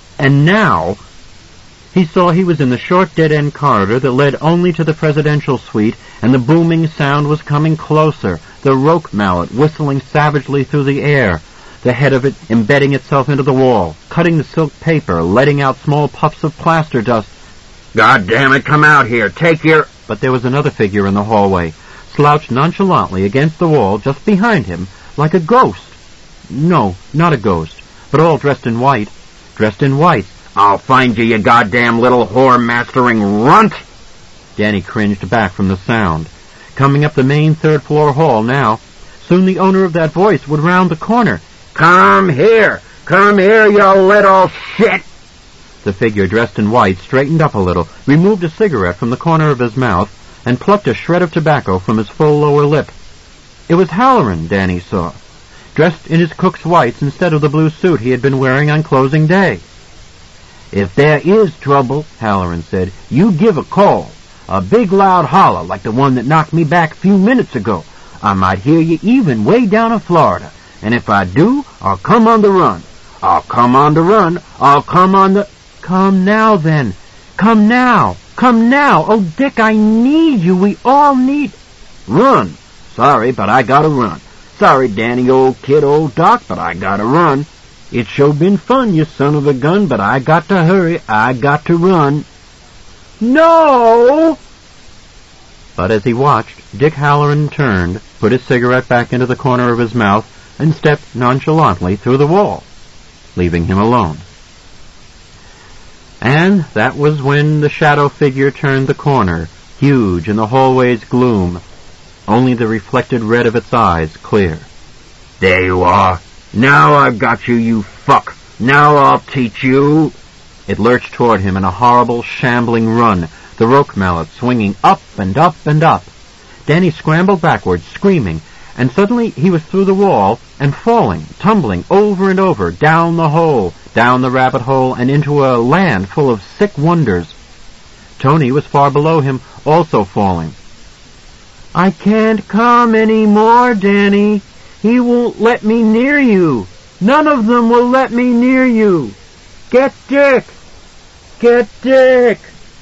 he saw he was in the short dead-end corridor that led only to the presidential suite, and the booming sound was coming closer, the roque mallet whistling savagely through the air, the head of it embedding itself into the wall, cutting the silk paper, letting out small puffs of plaster dust. God damn it, come out here, take your... But there was another figure in the hallway, slouched nonchalantly against the wall just behind him, like a ghost. No, not a ghost, but all dressed in white. Dressed in white. I'll find you, you goddamn little whore-mastering runt! Danny cringed back from the sound. Coming up the main third-floor hall now. Soon the owner of that voice would round the corner. Come here, you little shit! The figure dressed in white straightened up a little, removed a cigarette from the corner of his mouth, and plucked a shred of tobacco from his full lower lip. It was Halloran, Danny saw, dressed in his cook's whites instead of the blue suit he had been wearing on closing day. If there is trouble, Halloran said, you give a call. A big loud holler like the one that knocked me back a few minutes ago. I might hear you even way down in Florida. And if I do, I'll come on the run. I'll come on the... Come now, then. Come now. Oh, Dick, I need you. We all need... Run. Sorry, but I gotta run. Sorry, Danny, old kid, old doc, but I gotta run. It's sure been fun, you son of a gun, but I got to hurry. I got to run. No! But as he watched, Dick Halloran turned, put his cigarette back into the corner of his mouth, and stepped nonchalantly through the wall, leaving him alone. And that was when the shadow figure turned the corner, huge in the hallway's gloom, only the reflected red of its eyes clear. There you are. Now I've got you, you fuck. Now I'll teach you. It lurched toward him in a horrible, shambling run, the roque mallet swinging up and up and up. Danny scrambled backwards, screaming, and suddenly he was through the wall and falling, tumbling over and over, down the hole, down the rabbit hole, and into a land full of sick wonders. Tony was far below him, also falling. I can't come any more, Danny. He won't let me near you. None of them will let me near you. Get Dick! Get Dick!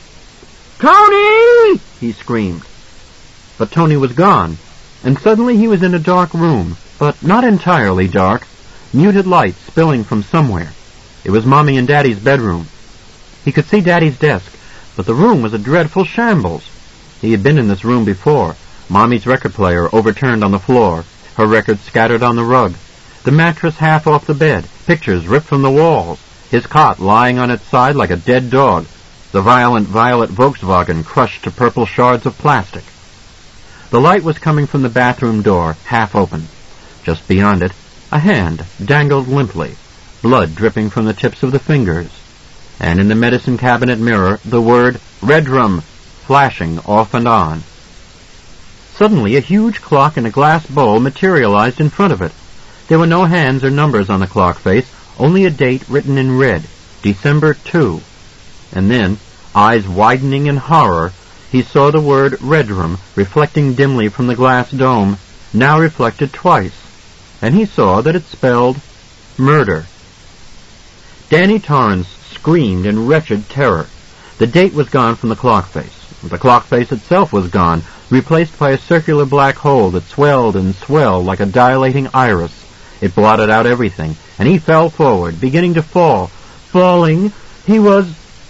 Tony! He screamed. But Tony was gone, and suddenly he was in a dark room, but not entirely dark, muted light spilling from somewhere. It was Mommy and Daddy's bedroom. He could see Daddy's desk, but the room was a dreadful shambles. He had been in this room before. Mommy's record player overturned on the floor, her records scattered on the rug, the mattress half off the bed, pictures ripped from the walls, his cot lying on its side like a dead dog, the violent violet Volkswagen crushed to purple shards of plastic. The light was coming from the bathroom door, half open. Just beyond it, a hand dangled limply, blood dripping from the tips of the fingers, and in the medicine cabinet mirror the word Redrum flashing off and on. Suddenly a huge clock in a glass bowl materialized in front of it. There were no hands or numbers on the clock face, only a date written in red, December 2. And then, eyes widening in horror, he saw the word Redrum reflecting dimly from the glass dome, now reflected twice, and he saw that it spelled murder. Danny Torrance screamed in wretched terror. The date was gone from the clock face. The clock face itself was gone, replaced by a circular black hole that swelled and swelled like a dilating iris. It blotted out everything, and he fell forward, beginning to fall. Falling, he was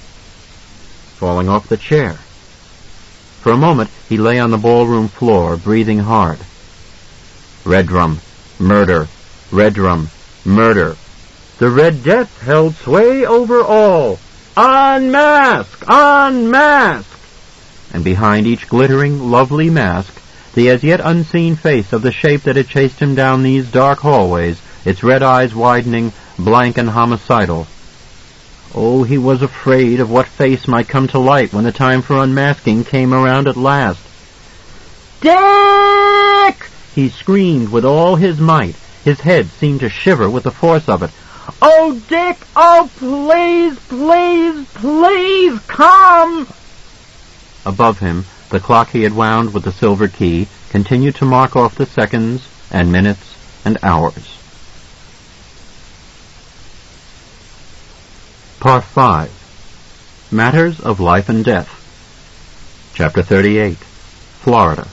falling off the chair. For a moment he lay on the ballroom floor, breathing hard. Redrum, murder, Redrum, murder. The Red Death held sway over all. Unmask! Unmask! And behind each glittering, lovely mask, the as yet unseen face of the shape that had chased him down these dark hallways, its red eyes widening, blank and homicidal. Oh, he was afraid of what face might come to light when the time for unmasking came around at last. Dick! He screamed with all his might. His head seemed to shiver with the force of it. "Oh, Dick! Oh, please, please, please, come!" Above him, the clock he had wound with the silver key continued to mark off the seconds and minutes and hours. Part 5. Matters of Life and Death. Chapter 38. Florida.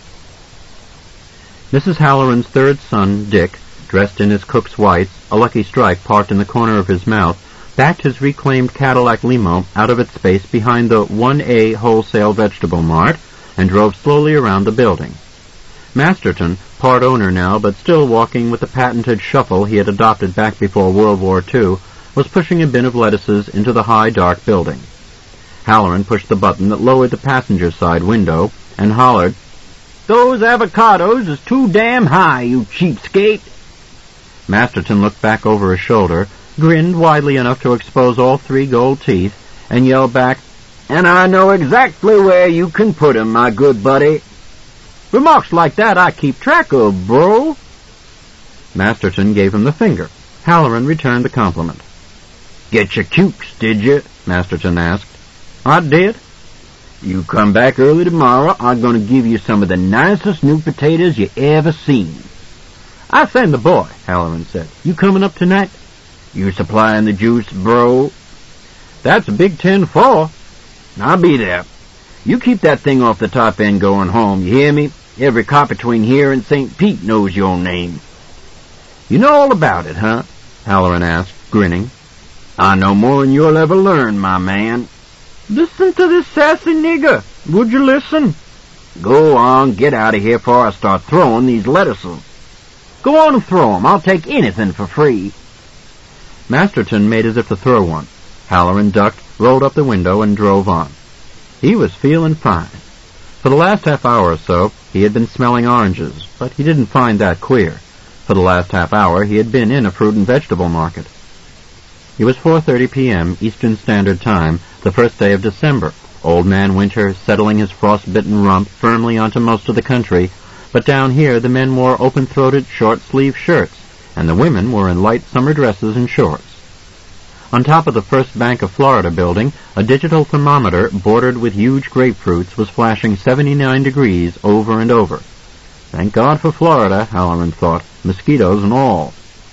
Mrs. Halloran's third son, Dick, dressed in his cook's whites, a lucky stripe parked in the corner of his mouth, backed his reclaimed Cadillac limo out of its space behind the 1A Wholesale Vegetable Mart and drove slowly around the building. Masterton, part owner now but still walking with the patented shuffle he had adopted back before World War II, was pushing a bin of lettuces into the high, dark building. Halloran pushed the button that lowered the passenger side window and hollered, "Those avocados is too damn high, you cheapskate." Masterton looked back over his shoulder, grinned widely enough to expose all 3 gold teeth, and yelled back, "And I know exactly where you can put 'em, my good buddy. Remarks like that I keep track of, bro." Masterton gave him the finger. Halloran returned the compliment. "Get your cukes, did you?" Masterton asked. "I did." "You come back early tomorrow, I'm going to give you some of the nicest new potatoes you ever seen." "I send the boy," Halloran said. "You coming up tonight?" "You supplying the juice, bro?" "That's a big 10-4. "I'll be there. You keep that thing off the top end going home, you hear me? Every cop between here and St. Pete knows your name." "You know all about it, huh?" Halloran asked, grinning. "I know more than you'll ever learn, my man." "Listen to this sassy nigger. Would you listen?" "Go on, get out of here before I start throwing these lettuces." "Go on and throw 'em. I'll take anything for free." Masterton made as if to throw one. Halloran ducked, rolled up the window, and drove on. He was feeling fine. For the last half hour or so, he had been smelling oranges, but he didn't find that queer. For the last half hour, he had been in a fruit and vegetable market. It was 4:30 p.m. Eastern Standard Time, the first day of December, Old Man Winter settling his frost-bitten rump firmly onto most of the country, but down here the men wore open-throated, short-sleeved shirts, and the women were in light summer dresses and shorts. On top of the First Bank of Florida building, a digital thermometer bordered with huge grapefruits was flashing 79 degrees over and over. Thank God for Florida, Halloran thought, mosquitoes and all.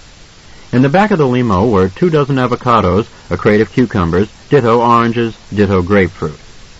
In the back of the limo were 24 avocados, a crate of cucumbers, ditto oranges, ditto grapefruit.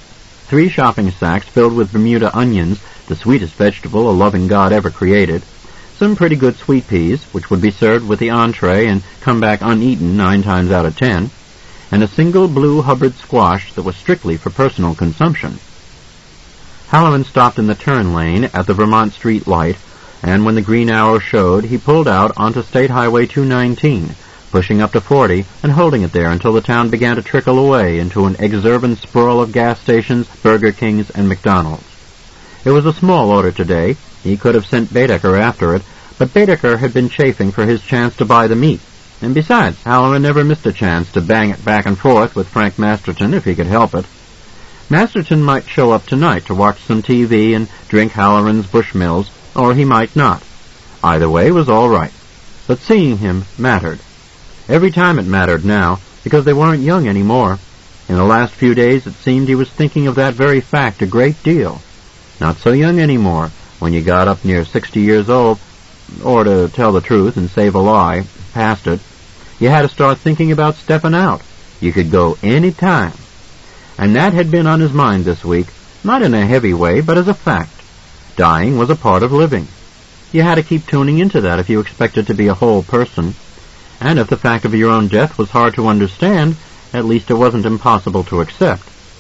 3 shopping sacks filled with Bermuda onions, the sweetest vegetable a loving God ever created, some pretty good sweet peas, which would be served with the entree and come back uneaten 9 times out of 10, and a single blue Hubbard squash that was strictly for personal consumption. Halloran stopped in the turn lane at the Vermont Street light, and when the green arrow showed, he pulled out onto State Highway 219, pushing up to 40 and holding it there until the town began to trickle away into an exurban sprawl of gas stations, Burger Kings, and McDonald's. It was a small order today. He could have sent Baedeker after it, but Baedeker had been chafing for his chance to buy the meat. And besides, Halloran never missed a chance to bang it back and forth with Frank Masterton if he could help it. Masterton might show up tonight to watch some TV and drink Halloran's Bushmills, or he might not. Either way was all right. But seeing him mattered. Every time it mattered now, because they weren't young anymore. In the last few days it seemed he was thinking of that very fact a great deal. Not so young anymore, when you got up near 60 years old, or to tell the truth and save a lie, past it, you had to start thinking about stepping out. You could go any time. And that had been on his mind this week, not in a heavy way, but as a fact. Dying was a part of living. You had to keep tuning into that if you expected to be a whole person. And if the fact of your own death was hard to understand, at least it wasn't impossible to accept.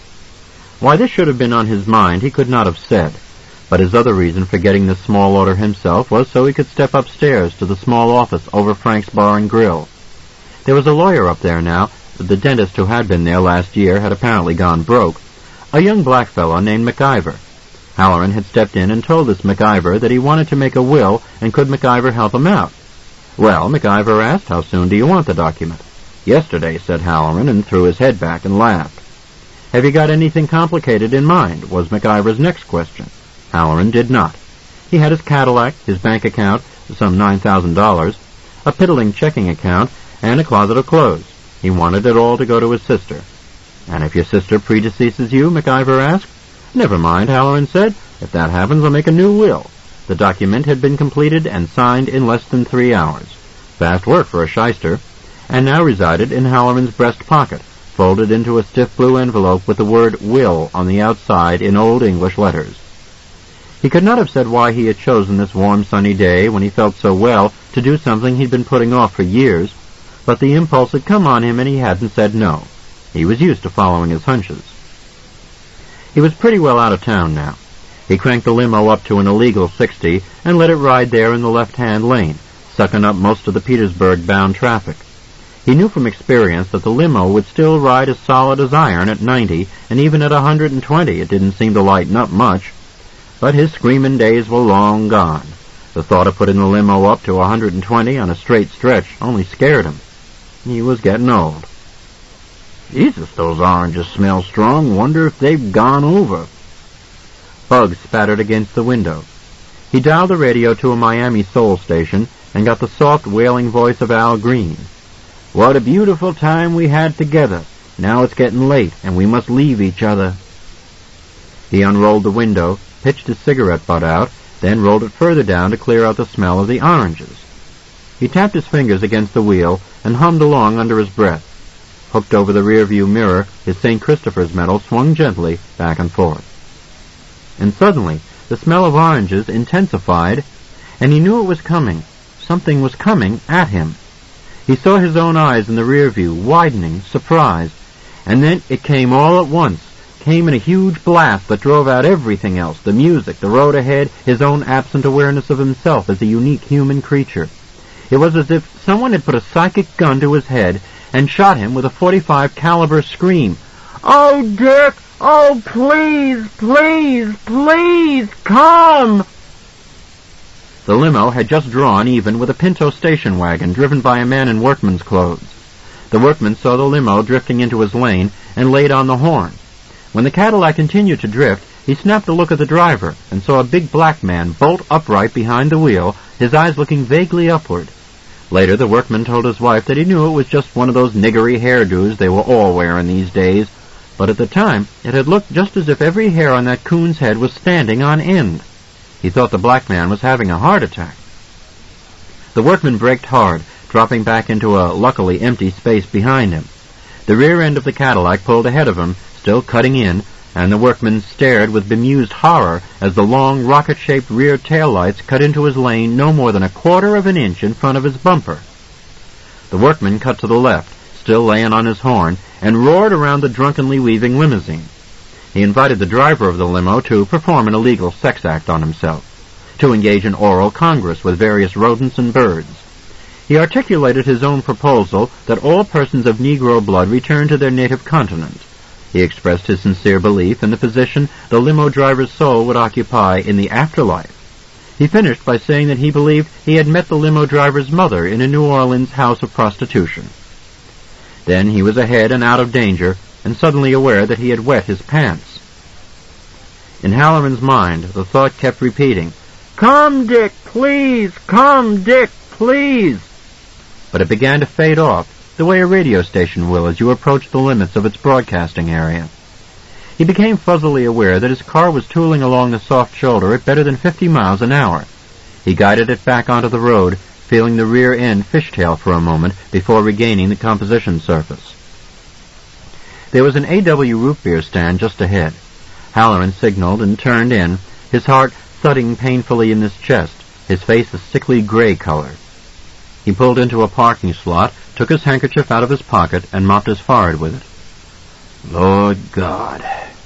Why this should have been on his mind he could not have said, but his other reason for getting this small order himself was so he could step upstairs to the small office over Frank's Bar and Grill. There was a lawyer up there now. The dentist who had been there last year had apparently gone broke. A young black fellow named MacIver. Halloran had stepped in and told this MacIver that he wanted to make a will, and could MacIver help him out. Well, MacIver asked, "How soon do you want the document?" "Yesterday," said Halloran, and threw his head back and laughed. "Have you got anything complicated in mind?" was MacIver's next question. Halloran did not. He had his Cadillac, his bank account, some $9,000, a piddling checking account, and a closet of clothes. He wanted it all to go to his sister. "And if your sister predeceases you?" MacIver asked. "Never mind," Halloran said. "If that happens, I'll make a new will." The document had been completed and signed in less than 3 hours. Fast work for a shyster, and now resided in Halloran's breast pocket, folded into a stiff blue envelope with the word "will" on the outside in Old English letters. He could not have said why he had chosen this warm, sunny day, when he felt so well, to do something he'd been putting off for years, but the impulse had come on him and he hadn't said no. He was used to following his hunches. He was pretty well out of town now. He cranked the limo up to an illegal 60 and let it ride there in the left-hand lane, sucking up most of the Petersburg-bound traffic. He knew from experience that the limo would still ride as solid as iron at 90, and even at 120 it didn't seem to lighten up much. But his screaming days were long gone. The thought of putting the limo up to 120 on a straight stretch only scared him. He was getting old. "Jesus, those oranges smell strong. Wonder if they've gone over." Bugs spattered against the window. He dialed the radio to a Miami soul station and got the soft, wailing voice of Al Green. "What a beautiful time we had together. Now it's getting late, and we must leave each other." He unrolled the window, pitched his cigarette butt out, then rolled it further down to clear out the smell of the oranges. He tapped his fingers against the wheel and hummed along under his breath. Hooked over the rear-view mirror, his St. Christopher's medal swung gently back and forth. And suddenly, the smell of oranges intensified, and he knew it was coming. Something was coming at him. He saw his own eyes in the rear view, widening, surprised, and then it came all at once, came in a huge blast that drove out everything else, the music, the road ahead, his own absent awareness of himself as a unique human creature. It was as if someone had put a psychic gun to his head and shot him with a .45 caliber scream. "Oh, Dick! Oh, please, please, please, come!" The limo had just drawn even with a Pinto station wagon driven by a man in workman's clothes. The workman saw the limo drifting into his lane and laid on the horn. When the Cadillac continued to drift, he snapped a look at the driver and saw a big black man bolt upright behind the wheel, his eyes looking vaguely upward. Later, the workman told his wife that he knew it was just one of those niggery hairdos they were all wearing these days, but at the time it had looked just as if every hair on that coon's head was standing on end. He thought the black man was having a heart attack. The workman braked hard, dropping back into a luckily empty space behind him. The rear end of the Cadillac pulled ahead of him, still cutting in, and the workman stared with bemused horror as the long, rocket-shaped rear taillights cut into his lane no more than a quarter of an inch in front of his bumper. The workman cut to the left, still laying on his horn, and roared around the drunkenly weaving limousine. He invited the driver of the limo to perform an illegal sex act on himself, to engage in oral congress with various rodents and birds. He articulated his own proposal that all persons of Negro blood return to their native continent. He expressed his sincere belief in the position the limo driver's soul would occupy in the afterlife. He finished by saying that he believed he had met the limo driver's mother in a New Orleans house of prostitution. Then he was ahead and out of danger, and suddenly aware that he had wet his pants. In Halloran's mind, the thought kept repeating, "Come, Dick, please! Come, Dick, please!" But it began to fade off, the way a radio station will as you approach the limits of its broadcasting area. He became fuzzily aware that his car was tooling along the soft shoulder at better than 50 miles an hour. He guided it back onto the road, feeling the rear end fishtail for a moment before regaining the composition surface. There was an A.W. root beer stand just ahead. Halloran signaled and turned in, his heart thudding painfully in his chest, his face a sickly gray color. He pulled into a parking slot, took his handkerchief out of his pocket, and mopped his forehead with it. "Lord God."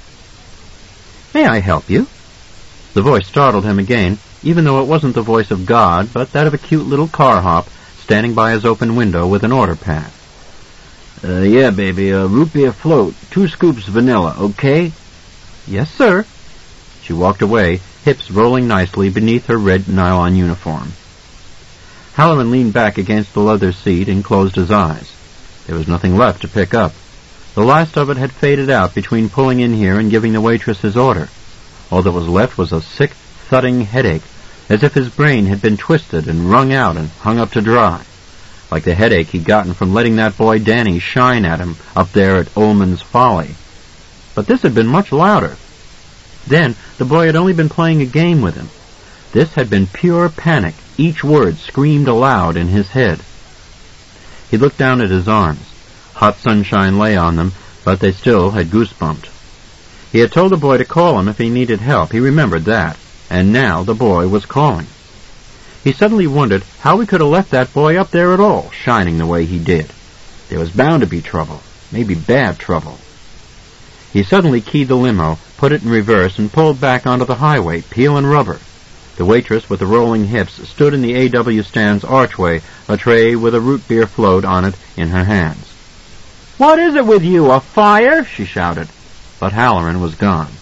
"May I help you?" The voice startled him again, even though it wasn't the voice of God, but that of a cute little car hop standing by his open window with an order pad. Yeah, baby, a root beer float, 2 scoops vanilla, okay?" "Yes, sir." She walked away, hips rolling nicely beneath her red nylon uniform. Halloran leaned back against the leather seat and closed his eyes. There was nothing left to pick up. The last of it had faded out between pulling in here and giving the waitress his order. All that was left was a sick, thudding headache, as if his brain had been twisted and wrung out and hung up to dry. like the headache he'd gotten from letting that boy Danny shine at him up there at Ullman's Folly. But this had been much louder. Then the boy had only been playing a game with him. This had been pure panic, each word screamed aloud in his head. He looked down at his arms. Hot sunshine lay on them, but they still had goosebumped. He had told the boy to call him if he needed help. He remembered that. And now the boy was calling. He suddenly wondered how he could have left that boy up there at all, shining the way he did. There was bound to be trouble, maybe bad trouble. He suddenly keyed the limo, put it in reverse, and pulled back onto the highway, peeling rubber. The waitress with the rolling hips stood in the A.W. stand's archway, a tray with a root beer float on it in her hands. "What is it with you, a fire?" she shouted. But Halloran was gone.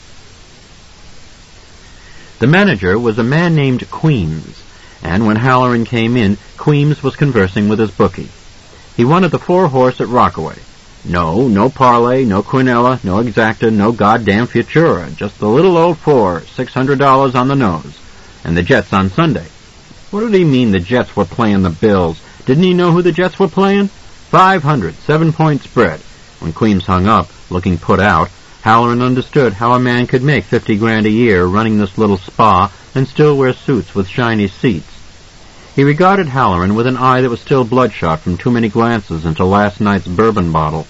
The manager was a man named Queens, and when Halloran came in, Queens was conversing with his bookie. He wanted the 4-horse at Rockaway. No parlay, no quinella, no exacta, no goddamn futura, just the little old 4, $600 on the nose, and the Jets on Sunday. What did he mean the Jets were playing the Bills? Didn't he know who the Jets were playing? 500, 7-point spread. When Queens hung up, looking put out, Halloran understood how a man could make $50,000 a year running this little spa and still wear suits with shiny seats. He regarded Halloran with an eye that was still bloodshot from too many glances into last night's bourbon bottle.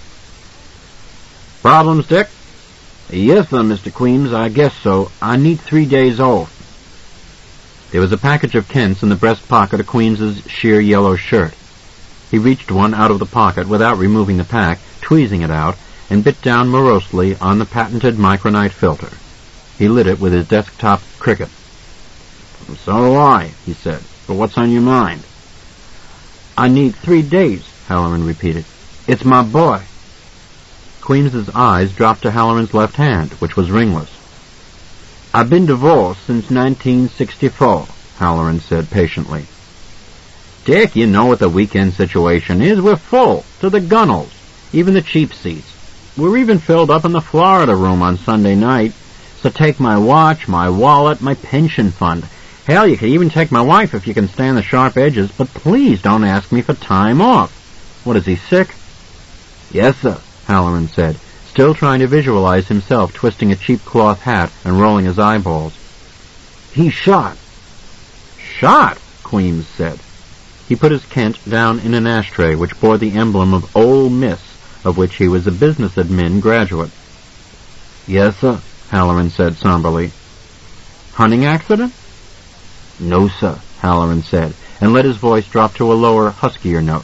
"Problems, Dick?" "Yes, sir, Mr. Queens, I guess so. I need 3 days off." There was a package of Kents in the breast pocket of Queens's sheer yellow shirt. He reached one out of the pocket without removing the pack, tweezing it out, and bit down morosely on the patented micronite filter. He lit it with his desktop cricket. "So do I," he said. "But what's on your mind?" "I need 3 days," Halloran repeated. "It's my boy." Queens's eyes dropped to Halloran's left hand, which was ringless. "I've been divorced since 1964, Halloran said patiently. "Dick, you know what the weekend situation is. We're full, to the gunnels, even the cheap seats. We're even filled up in the Florida room on Sunday night. So take my watch, my wallet, my pension fund. Hell, you could even take my wife if you can stand the sharp edges, but please don't ask me for time off." "What, is he sick?" "Yes, sir," Halloran said, still trying to visualize himself twisting a cheap cloth hat and rolling his eyeballs. "He's shot." "Shot?" Queens said. He put his Kent down in an ashtray which bore the emblem of Ole Miss, of which he was a business admin graduate. "Yes, sir," Halloran said somberly. "Hunting accident?" "No, sir," Halloran said, and let his voice drop to a lower, huskier note.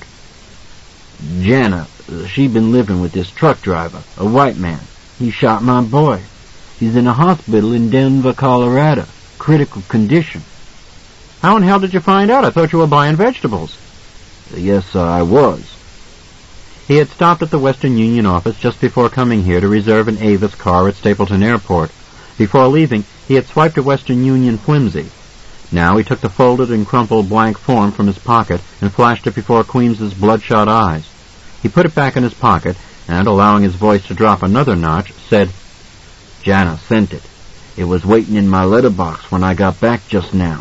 "Jana, she been living with this truck driver, a white man. He shot my boy. He's in a hospital in Denver, Colorado. Critical condition." "How in hell did you find out? I thought you were buying vegetables." "Yes, sir, I was." He had stopped at the Western Union office just before coming here to reserve an Avis car at Stapleton Airport. Before leaving, he had swiped a Western Union flimsy. Now he took the folded and crumpled blank form from his pocket and flashed it before Queens's bloodshot eyes. He put it back in his pocket and, allowing his voice to drop another notch, said, "Jana sent it. It was waiting in my letterbox when I got back just now."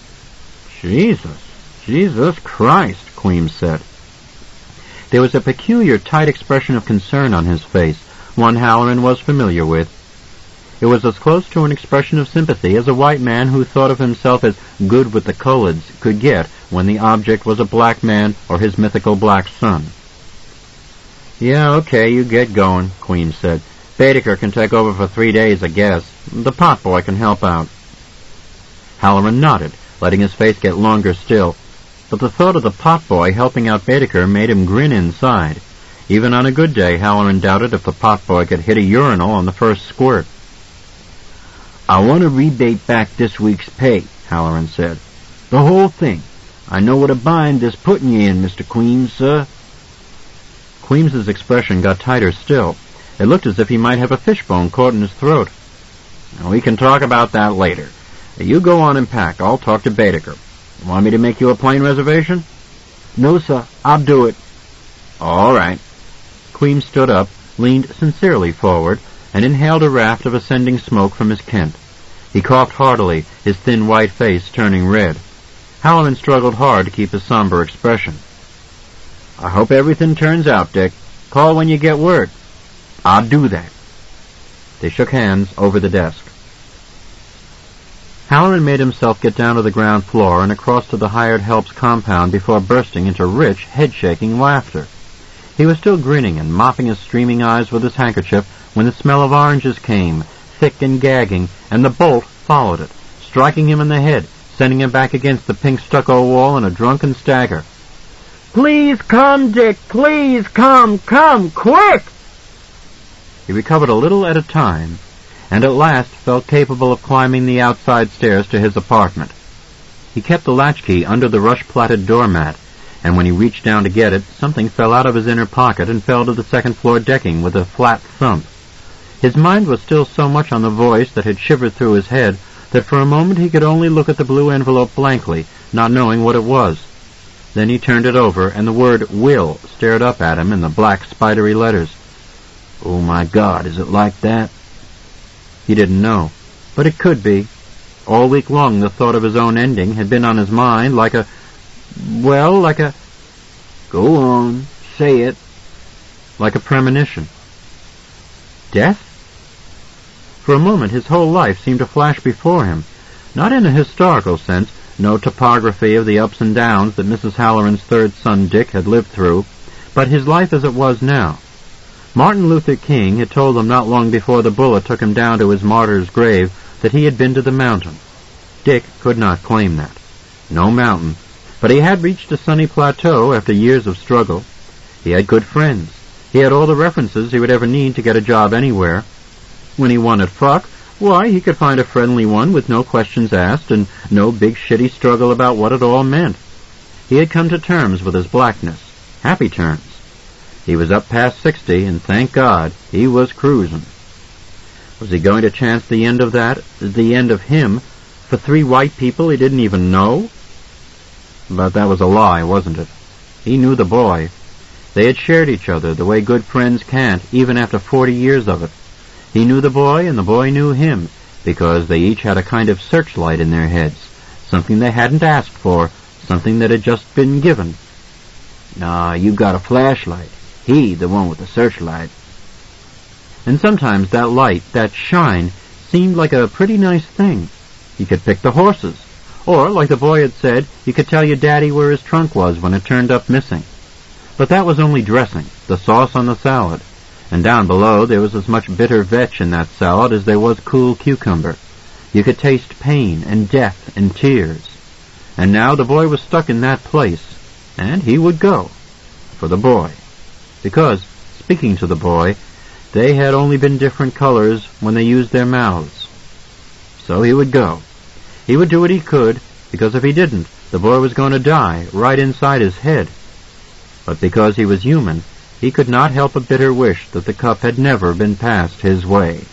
Jesus Christ," Queens said. There was a peculiar, tight expression of concern on his face, one Halloran was familiar with. It was as close to an expression of sympathy as a white man who thought of himself as good with the coloureds could get when the object was a black man or his mythical black son. "Yeah, okay, you get going," Queens said. "Baedeker can take over for 3 days, I guess. The potboy can help out." Halloran nodded, letting his face get longer still. But the thought of the potboy helping out Baedeker made him grin inside. Even on a good day, Halloran doubted if the potboy could hit a urinal on the first squirt. "I want to rebate back this week's pay," Halloran said. "The whole thing. I know what a bind this putting you in, Mr. Queens, sir." Queens's expression got tighter still. It looked as if he might have a fishbone caught in his throat. "We can talk about that later. You go on and pack. I'll talk to Baedeker. Want me to make you a plane reservation?" "No, sir. I'll do it." "All right." Queens stood up, leaned sincerely forward, and inhaled a raft of ascending smoke from his Kent. He coughed heartily, his thin white face turning red. Halloran struggled hard to keep his somber expression. I hope everything turns out, Dick. Call when you get word. I'll do that. They shook hands over the desk. Halloran made himself get down to the ground floor and across to the hired help's compound before bursting into rich, head-shaking laughter. He was still grinning and mopping his streaming eyes with his handkerchief when the smell of oranges came, thick and gagging, and the bolt followed it, striking him in the head, sending him back against the pink stucco wall in a drunken stagger. Please come, Dick, please come, quick! He recovered a little at a time, and at last felt capable of climbing the outside stairs to his apartment. He kept the latchkey under the rush-plaited doormat, and when he reached down to get it, something fell out of his inner pocket and fell to the second-floor decking with a flat thump. His mind was still so much on the voice that had shivered through his head that for a moment he could only look at the blue envelope blankly, not knowing what it was. Then he turned it over, and the word Will stared up at him in the black spidery letters. Oh, my God, is it like that? He didn't know, but it could be. All week long the thought of his own ending had been on his mind like a... Go on, say it. Like a premonition. Death? For a moment his whole life seemed to flash before him, not in a historical sense, no topography of the ups and downs that Mrs. Halloran's third son Dick had lived through, but his life as it was now. Martin Luther King had told them not long before the bullet took him down to his martyr's grave that he had been to the mountain. Dick could not claim that. No mountain. But he had reached a sunny plateau after years of struggle. He had good friends. He had all the references he would ever need to get a job anywhere. When he wanted fuck, why, he could find a friendly one with no questions asked and no big shitty struggle about what it all meant. He had come to terms with his blackness. Happy terms. He was up past 60, and thank God, he was cruising. Was he going to chance the end of that, the end of him, for 3 white people he didn't even know? But that was a lie, wasn't it? He knew the boy. They had shared each other the way good friends can't, even after 40 years of it. He knew the boy, and the boy knew him, because they each had a kind of searchlight in their heads, something they hadn't asked for, something that had just been given. Nah, you got a flashlight. He, the one with the searchlight. And sometimes that light, that shine, seemed like a pretty nice thing. You could pick the horses. Or, like the boy had said, you could tell your daddy where his trunk was when it turned up missing. But that was only dressing, the sauce on the salad. And down below there was as much bitter vetch in that salad as there was cool cucumber. You could taste pain and death and tears. And now the boy was stuck in that place, and he would go. For the boy. Because, speaking to the boy, they had only been different colors when they used their mouths. So he would go. He would do what he could, because if he didn't, the boy was going to die right inside his head. But because he was human, he could not help a bitter wish that the cup had never been passed his way.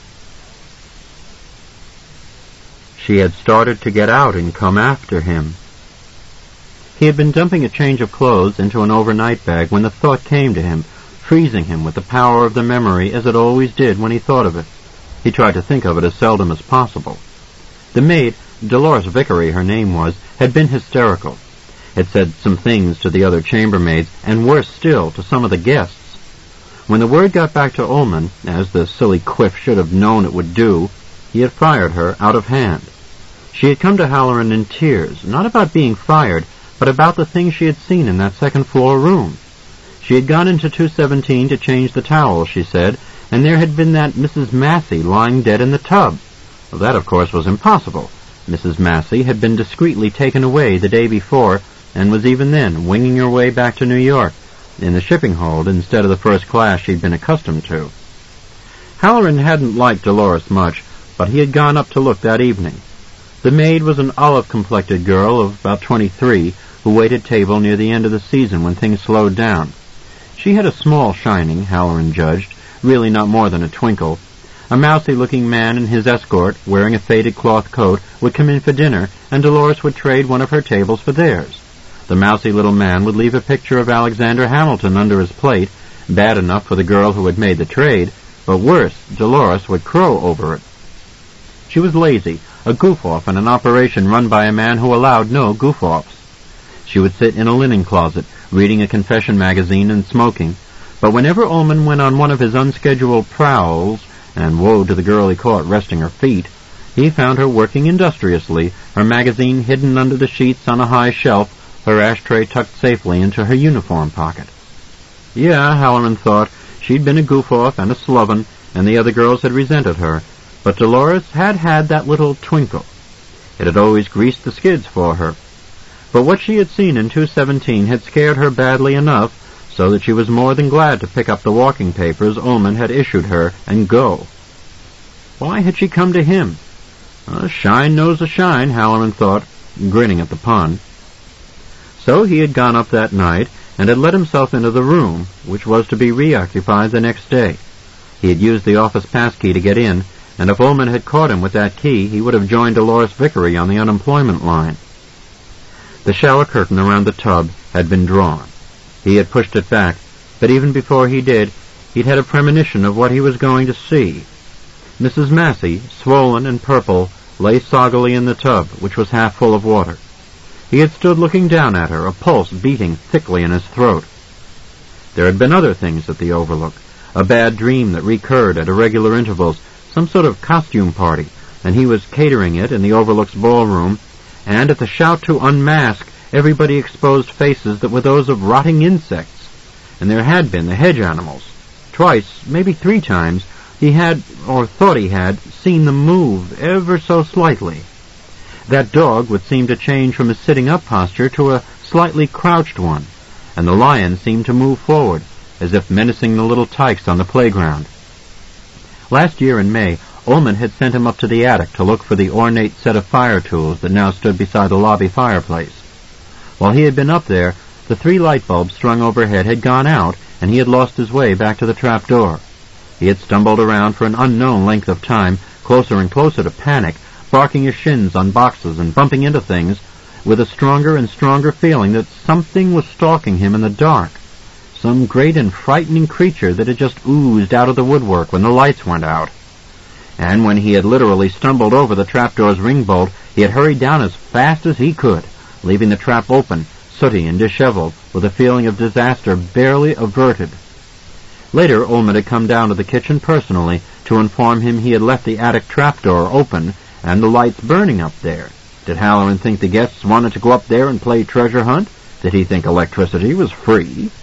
She had started to get out and come after him. He had been dumping a change of clothes into an overnight bag when the thought came to him, freezing him with the power of the memory as it always did when he thought of it. He tried to think of it as seldom as possible. The maid, Dolores Vickery her name was, had been hysterical, had said some things to the other chambermaids, and worse still, to some of the guests. When the word got back to Ullman, as the silly quiff should have known it would do, he had fired her out of hand. She had come to Halloran in tears, not about being fired, but about the things she had seen in that second-floor room. She had gone into 217 to change the towel, she said, and there had been that Mrs. Massey lying dead in the tub. Well, that, of course, was impossible. Mrs. Massey had been discreetly taken away the day before, and was even then winging her way back to New York, in the shipping hold instead of the first class she'd been accustomed to. Halloran hadn't liked Dolores much, but he had gone up to look that evening. The maid was an olive-complected girl of about 23, who waited table near the end of the season when things slowed down. She had a small shining, Halloran judged, really not more than a twinkle. A mousy-looking man and his escort, wearing a faded cloth coat, would come in for dinner, and Dolores would trade one of her tables for theirs. The mousy little man would leave a picture of Alexander Hamilton under his plate, bad enough for the girl who had made the trade, but worse, Dolores would crow over it. She was lazy, a goof-off in an operation run by a man who allowed no goof-offs. She would sit in a linen closet, reading a confession magazine and smoking. But whenever Ullman went on one of his unscheduled prowls, and woe to the girl he caught resting her feet, he found her working industriously, her magazine hidden under the sheets on a high shelf, her ashtray tucked safely into her uniform pocket. Yeah, Halloran thought, she'd been a goof-off and a sloven, and the other girls had resented her, but Dolores had had that little twinkle. It had always greased the skids for her. But what she had seen in 217 had scared her badly enough, so that she was more than glad to pick up the walking papers Ullman had issued her and go. Why had she come to him? A shine knows a shine, Halloran thought, grinning at the pun. So he had gone up that night and had let himself into the room, which was to be reoccupied the next day. He had used the office passkey to get in, and if Ullman had caught him with that key, he would have joined Dolores Vickery on the unemployment line. The shower curtain around the tub had been drawn. He had pushed it back, but even before he did, he'd had a premonition of what he was going to see. Mrs. Massey, swollen and purple, lay soggily in the tub, which was half full of water. He had stood looking down at her, a pulse beating thickly in his throat. There had been other things at the Overlook, a bad dream that recurred at irregular intervals, some sort of costume party, and he was catering it in the Overlook's ballroom, and at the shout to unmask, everybody exposed faces that were those of rotting insects. And there had been the hedge animals. Twice, maybe 3 times, he had, or thought he had, seen them move ever so slightly. That dog would seem to change from a sitting-up posture to a slightly crouched one, and the lion seemed to move forward, as if menacing the little tykes on the playground. Last year in May, Ullman had sent him up to the attic to look for the ornate set of fire tools that now stood beside the lobby fireplace. While he had been up there, the 3 light bulbs strung overhead had gone out, and he had lost his way back to the trap door. He had stumbled around for an unknown length of time, closer and closer to panic, barking his shins on boxes and bumping into things, with a stronger and stronger feeling that something was stalking him in the dark, some great and frightening creature that had just oozed out of the woodwork when the lights went out. And when he had literally stumbled over the trapdoor's ring bolt, he had hurried down as fast as he could, leaving the trap open, sooty and disheveled, with a feeling of disaster barely averted. Later, Ullman had come down to the kitchen personally to inform him he had left the attic trapdoor open and the lights burning up there. Did Halloran think the guests wanted to go up there and play treasure hunt? Did he think electricity was free?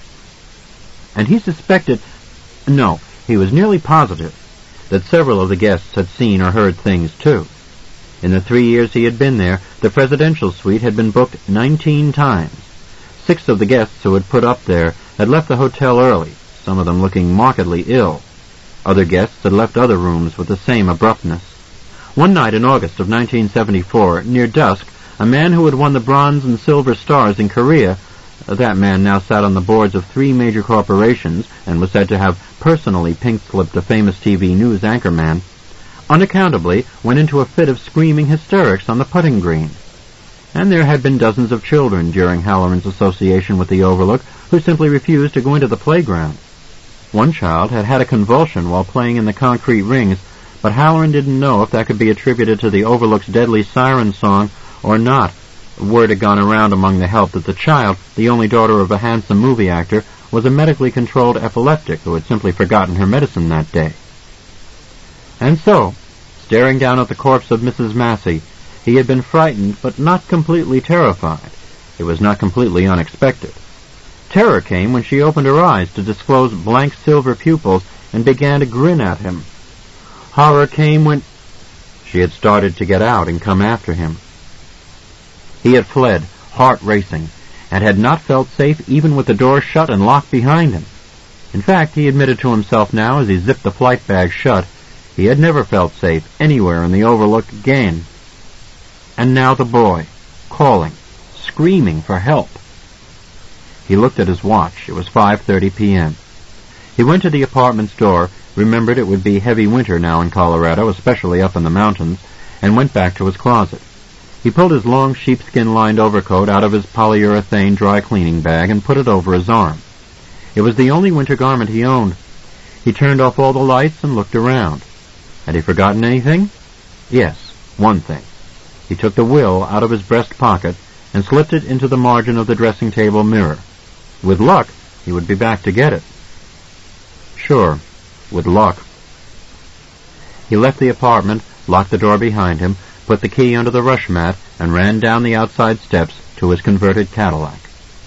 And he suspected, no, he was nearly positive, that several of the guests had seen or heard things too. In the 3 years he had been there, the presidential suite had been booked 19 times. 6 of the guests who had put up there had left the hotel early, some of them looking markedly ill. Other guests had left other rooms with the same abruptness. One night in August of 1974, near dusk, a man who had won the bronze and silver stars in Korea, that man now sat on the boards of 3 major corporations and was said to have personally pink-slipped a famous TV news anchorman, unaccountably went into a fit of screaming hysterics on the putting green. And there had been dozens of children during Halloran's association with the Overlook who simply refused to go into the playground. One child had had a convulsion while playing in the concrete rings, but Halloran didn't know if that could be attributed to the Overlook's deadly siren song or not. Word had gone around among the help that the child, the only daughter of a handsome movie actor, was a medically controlled epileptic who had simply forgotten her medicine that day. And so, staring down at the corpse of Mrs. Massey, he had been frightened but not completely terrified. It was not completely unexpected. Terror came when she opened her eyes to disclose blank silver pupils and began to grin at him. Horror came when she had started to get out and come after him. He had fled, heart racing, and had not felt safe even with the door shut and locked behind him. In fact, he admitted to himself now as he zipped the flight bag shut, he had never felt safe anywhere in the Overlook again. And now the boy, calling, screaming for help. He looked at his watch. It was 5:30 p.m. He went to the apartment's door, remembered it would be heavy winter now in Colorado, especially up in the mountains, and went back to his closet. He pulled his long sheepskin-lined overcoat out of his polyurethane dry cleaning bag and put it over his arm. It was the only winter garment he owned. He turned off all the lights and looked around. Had he forgotten anything? Yes, one thing. He took the will out of his breast pocket and slipped it into the margin of the dressing table mirror. With luck, he would be back to get it. Sure, with luck. He left the apartment, locked the door behind him, put the key under the rush mat, and ran down the outside steps to his converted Cadillac.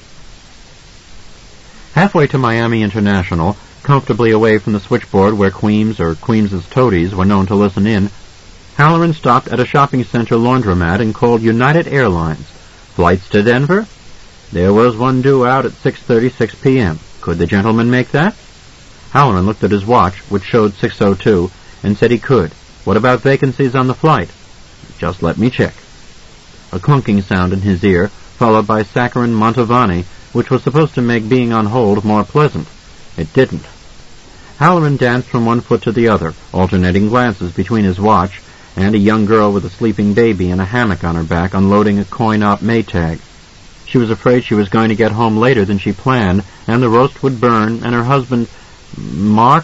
Halfway to Miami International, comfortably away from the switchboard where Queens or Queens's toadies were known to listen in, Halloran stopped at a shopping center laundromat and called United Airlines. Flights to Denver? There was one due out at 6:36 p.m. Could the gentleman make that? Halloran looked at his watch, which showed 6:02, and said he could. What about vacancies on the flight? Just let me check. A clunking sound in his ear, followed by Saccharin Mantovani, which was supposed to make being on hold more pleasant. It didn't. Halloran danced from one foot to the other, alternating glances between his watch and a young girl with a sleeping baby in a hammock on her back unloading a coin-op Maytag. She was afraid she was going to get home later than she planned, and the roast would burn, and her husband, Matt,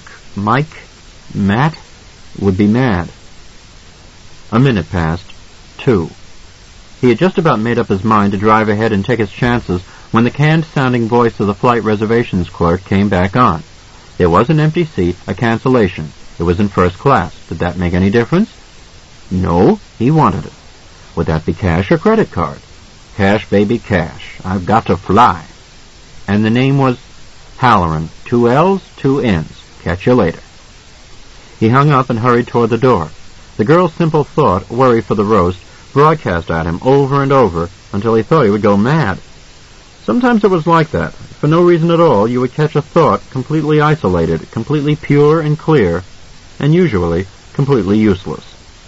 would be mad. A minute passed. 2. He had just about made up his mind to drive ahead and take his chances when the canned-sounding voice of the flight reservations clerk came back on. There was an empty seat, a cancellation. It was in first class. Did that make any difference? No, he wanted it. Would that be cash or credit card? Cash, baby, cash. I've got to fly. And the name was Halloran. 2 L's, 2 N's. Catch you later. He hung up and hurried toward the door. The girl's simple thought, worry for the roast, broadcast at him over and over until he thought he would go mad. Sometimes it was like that. For no reason at all, you would catch a thought completely isolated, completely pure and clear, and usually completely useless.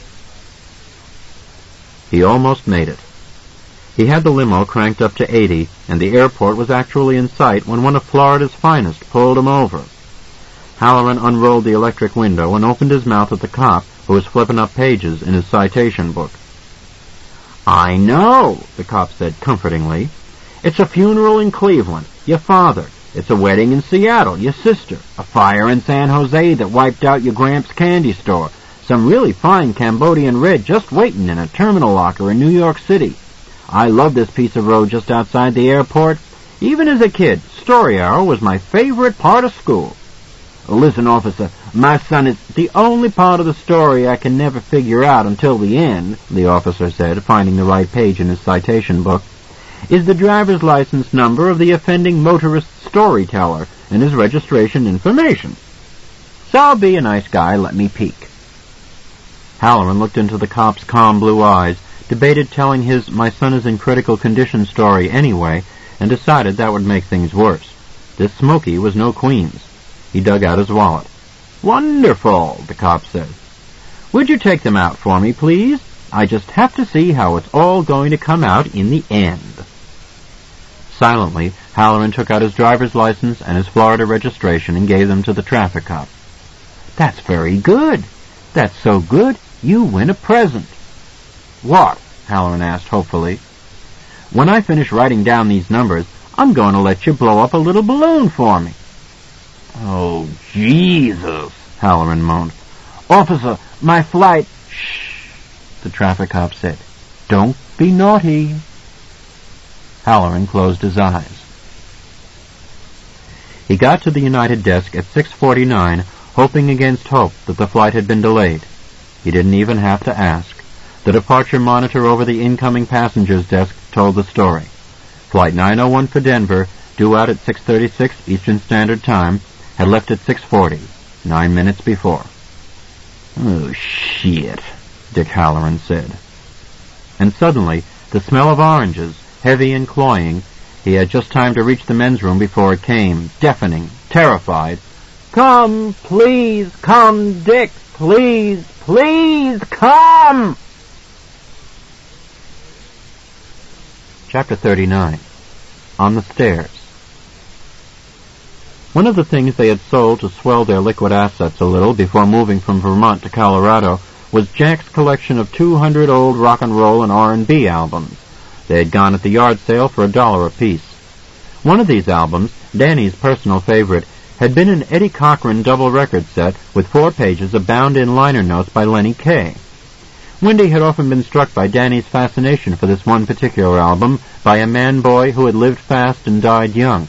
He almost made it. He had the limo cranked up to 80, and the airport was actually in sight when one of Florida's finest pulled him over. Halloran unrolled the electric window and opened his mouth at the cop, who was flipping up pages in his citation book. I know, the cop said comfortingly. It's a funeral in Cleveland, your father. It's a wedding in Seattle, your sister. A fire in San Jose that wiped out your Gramps' candy store. Some really fine Cambodian red just waiting in a terminal locker in New York City. I love this piece of road just outside the airport. Even as a kid, Story Hour was my favorite part of school. Listen, officer, my son is the only part of the story I can never figure out until the end, the officer said, finding the right page in his citation book, is the driver's license number of the offending motorist storyteller and his registration information. So be a nice guy, let me peek. Halloran looked into the cop's calm blue eyes, debated telling his my son is in critical condition story anyway, and decided that would make things worse. This Smokey was no Queens. He dug out his wallet. Wonderful, the cop said. Would you take them out for me, please? I just have to see how it's all going to come out in the end. Silently, Halloran took out his driver's license and his Florida registration and gave them to the traffic cop. That's very good. That's so good, you win a present. What? Halloran asked hopefully. When I finish writing down these numbers, I'm going to let you blow up a little balloon for me. Oh, Jesus, Halloran moaned. Officer, my flight... Shh, the traffic cop said. Don't be naughty. Halloran closed his eyes. He got to the United desk at 6:49, hoping against hope that the flight had been delayed. He didn't even have to ask. The departure monitor over the incoming passengers desk told the story. Flight 901 for Denver, due out at 6:36 Eastern Standard Time, had left at 6:40, 9 minutes before. Oh, shit, Dick Halloran said. And suddenly, the smell of oranges, heavy and cloying, he had just time to reach the men's room before it came, deafening, terrified. Come, please, come, Dick, please, please, come! Chapter 39. On the Stairs. One of the things they had sold to swell their liquid assets a little before moving from Vermont to Colorado was Jack's collection of 200 old rock and roll and R&B albums. They had gone at the yard sale for $1 apiece. One of these albums, Danny's personal favorite, had been an Eddie Cochran double record set with 4 pages of bound-in liner notes by Lenny Kaye. Wendy had often been struck by Danny's fascination for this one particular album by a man-boy who had lived fast and died young.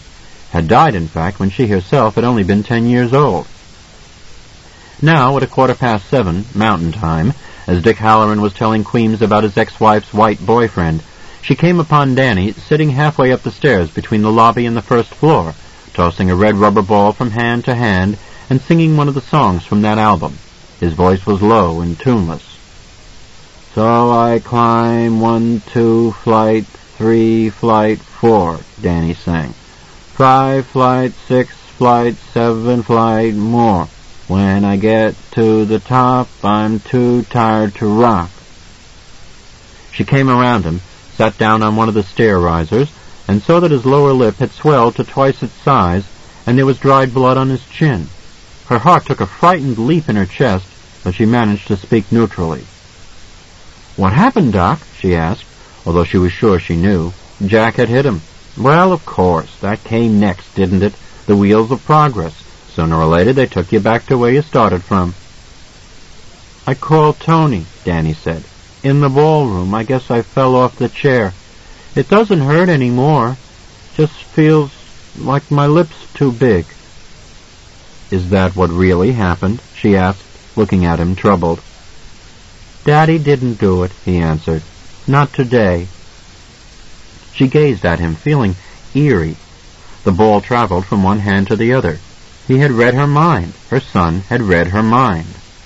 had died, in fact, when she herself had only been 10 years old. Now, at 7:15, Mountain Time, as Dick Halloran was telling Queens about his ex-wife's white boyfriend, she came upon Danny sitting halfway up the stairs between the lobby and the first floor, tossing a red rubber ball from hand to hand and singing one of the songs from that album. His voice was low and tuneless. "So I climb 1, 2, flight 3, flight 4, Danny sang. 5, flight 6, flight 7, flight more. When I get to the top, I'm too tired to rock." She came around him, sat down on one of the stair risers, and saw that his lower lip had swelled to twice its size, and there was dried blood on his chin. Her heart took a frightened leap in her chest, but she managed to speak neutrally. "What happened, Doc?" she asked, although she was sure she knew. Jack had hit him. "Well, of course. That came next, didn't it? The wheels of progress. Sooner or later they took you back to where you started from." "I called Tony," Danny said. "In the ballroom. I guess I fell off the chair. It doesn't hurt anymore. Just feels like my lip's too big." "Is that what really happened?" she asked, looking at him troubled. "Daddy didn't do it," he answered. "Not today." She gazed at him, feeling eerie. The ball traveled from one hand to the other. He had read her mind. Her son had read her mind.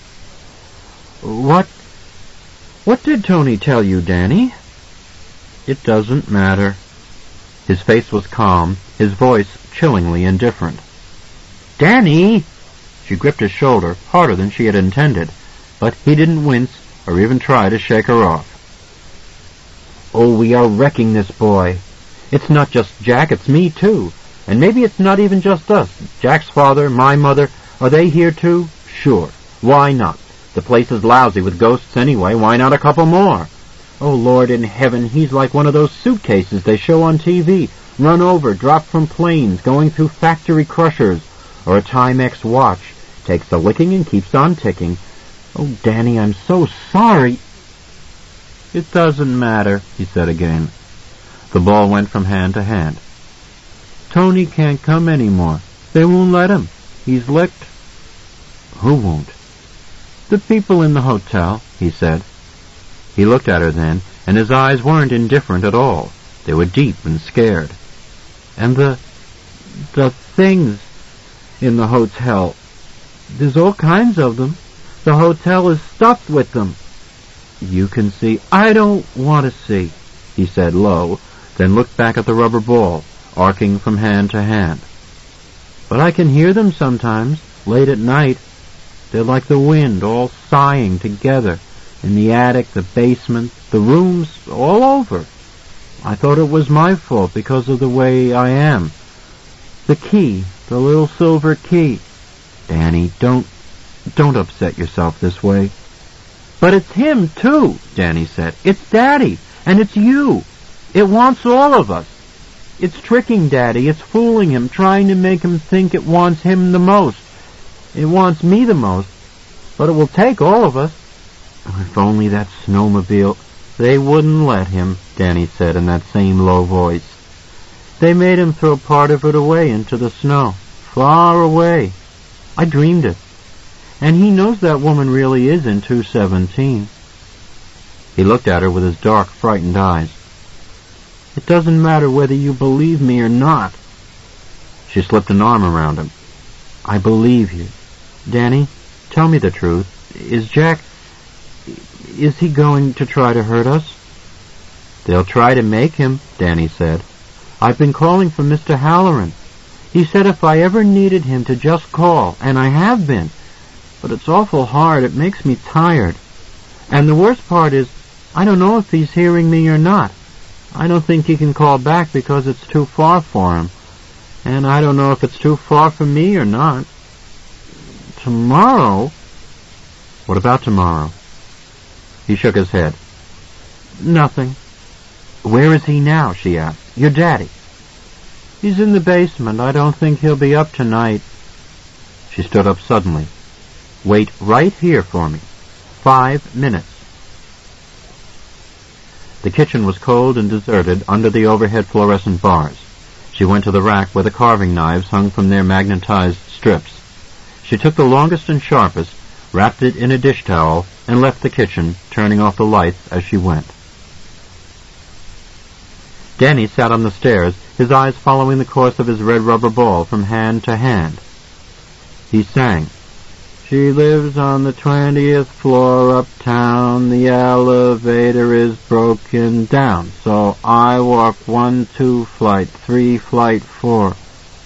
What did Tony tell you, Danny?" "It doesn't matter." His face was calm, his voice chillingly indifferent. "Danny!" She gripped his shoulder harder than she had intended, but he didn't wince or even try to shake her off. "Oh, we are wrecking this boy. It's not just Jack, it's me too. And maybe it's not even just us. Jack's father, my mother, are they here too? Sure. Why not? The place is lousy with ghosts anyway. Why not a couple more? Oh, Lord in heaven, he's like one of those suitcases they show on TV, run over, dropped from planes, going through factory crushers, or a Timex watch. Takes a licking and keeps on ticking. Oh, Danny, I'm so sorry." "It doesn't matter," he said again. The ball went from hand to hand. "Tony can't come anymore. They won't let him. He's licked." "Who won't?" "The people in the hotel," he said. He looked at her then, and his eyes weren't indifferent at all. They were deep and scared. "And the things in the hotel. There's all kinds of them. The hotel is stuffed with them." "You can see." "I don't want to see," he said low, then looked back at the rubber ball, arcing from hand to hand. "But I can hear them sometimes, late at night. They're like the wind, all sighing together, in the attic, the basement, the rooms, all over. I thought it was my fault because of the way I am. The key, the little silver key." "Danny, don't upset yourself this way." "But it's him, too," Danny said. "It's Daddy, and it's you. It wants all of us. It's tricking Daddy. It's fooling him, trying to make him think it wants him the most. It wants me the most, but it will take all of us." "If only that snowmobile—" "They wouldn't let him," Danny said in that same low voice. "They made him throw part of it away into the snow, far away. I dreamed it. And he knows that woman really is in 217. He looked at her with his dark, frightened eyes. "It doesn't matter whether you believe me or not." She slipped an arm around him. "I believe you. Danny, tell me the truth. Is he going to try to hurt us?" "They'll try to make him," Danny said. "I've been calling for Mr. Halloran. He said if I ever needed him to just call, and I have been. But it's awful hard. It makes me tired. And the worst part is, I don't know if he's hearing me or not. I don't think he can call back because it's too far for him. And I don't know if it's too far for me or not. Tomorrow?" "What about tomorrow?" He shook his head. "Nothing." "Where is he now?" she asked. "Your daddy?" "He's in the basement. I don't think he'll be up tonight." She stood up suddenly. "Wait right here for me. 5 minutes." The kitchen was cold and deserted under the overhead fluorescent bars. She went to the rack where the carving knives hung from their magnetized strips. She took the longest and sharpest, wrapped it in a dish towel, and left the kitchen, turning off the lights as she went. Danny sat on the stairs, his eyes following the course of his red rubber ball from hand to hand. He sang, "She lives on the 20th floor uptown. The elevator is broken down. So I walk 1, 2, flight 3, flight 4.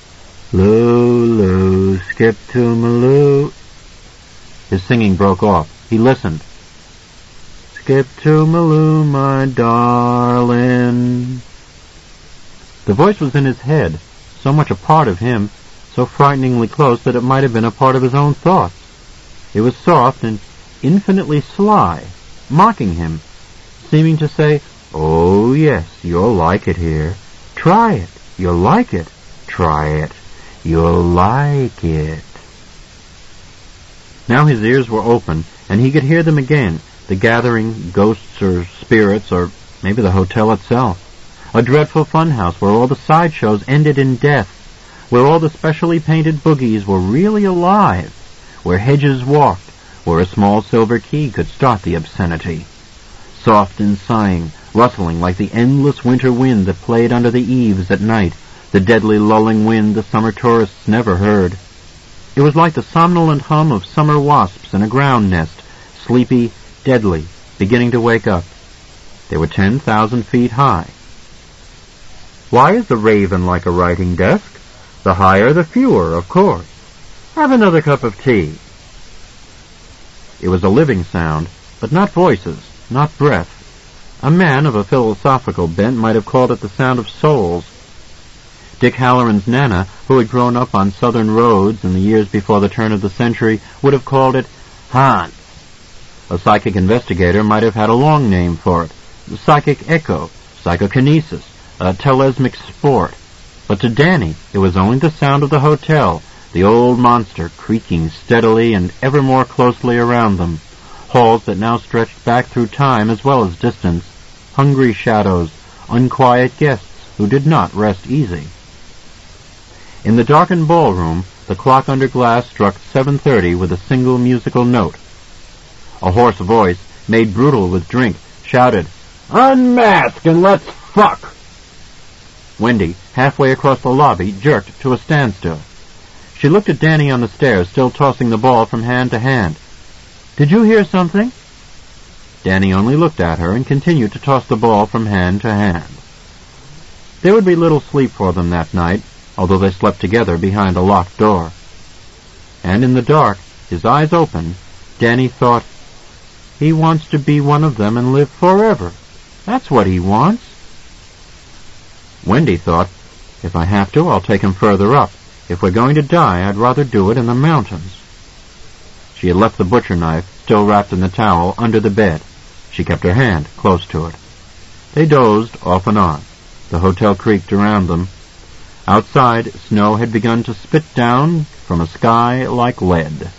Lulu, skip to Maloo." His singing broke off. He listened. "Skip to Maloo, my darling." The voice was in his head, so much a part of him, so frighteningly close that it might have been a part of his own thoughts. It was soft and infinitely sly, mocking him, seeming to say, "Oh, yes, you'll like it here. Try it. You'll like it. Try it. You'll like it." Now his ears were open, and he could hear them again, the gathering ghosts or spirits, or maybe the hotel itself. A dreadful funhouse where all the sideshows ended in death, where all the specially painted boogies were really alive, where hedges walked, where a small silver key could start the obscenity. Soft and sighing, rustling like the endless winter wind that played under the eaves at night, the deadly lulling wind the summer tourists never heard. It was like the somnolent hum of summer wasps in a ground nest, sleepy, deadly, beginning to wake up. They were 10,000 feet high. Why is the raven like a writing desk? The higher, the fewer, of course. Have another cup of tea. It was a living sound, but not voices, not breath. A man of a philosophical bent might have called it the sound of souls. Dick Halloran's Nana, who had grown up on southern roads in the years before the turn of the century, would have called it Hans. A psychic investigator might have had a long name for it: psychic echo, psychokinesis, a telesmic sport. But to Danny, it was only the sound of the hotel, the old monster creaking steadily and ever more closely around them, halls that now stretched back through time as well as distance, hungry shadows, unquiet guests who did not rest easy. In the darkened ballroom, the clock under glass struck 7:30 with a single musical note. A hoarse voice, made brutal with drink, shouted, "Unmask and let's fuck!" Wendy, halfway across the lobby, jerked to a standstill. She looked at Danny on the stairs, still tossing the ball from hand to hand. "Did you hear something?" Danny only looked at her and continued to toss the ball from hand to hand. There would be little sleep for them that night, although they slept together behind a locked door. And in the dark, his eyes open, Danny thought, "He wants to be one of them and live forever. That's what he wants." Wendy thought, "If I have to, I'll take him further up. If we're going to die, I'd rather do it in the mountains." She had left the butcher knife, still wrapped in the towel, under the bed. She kept her hand close to it. They dozed off and on. The hotel creaked around them. Outside, snow had begun to spit down from a sky like lead.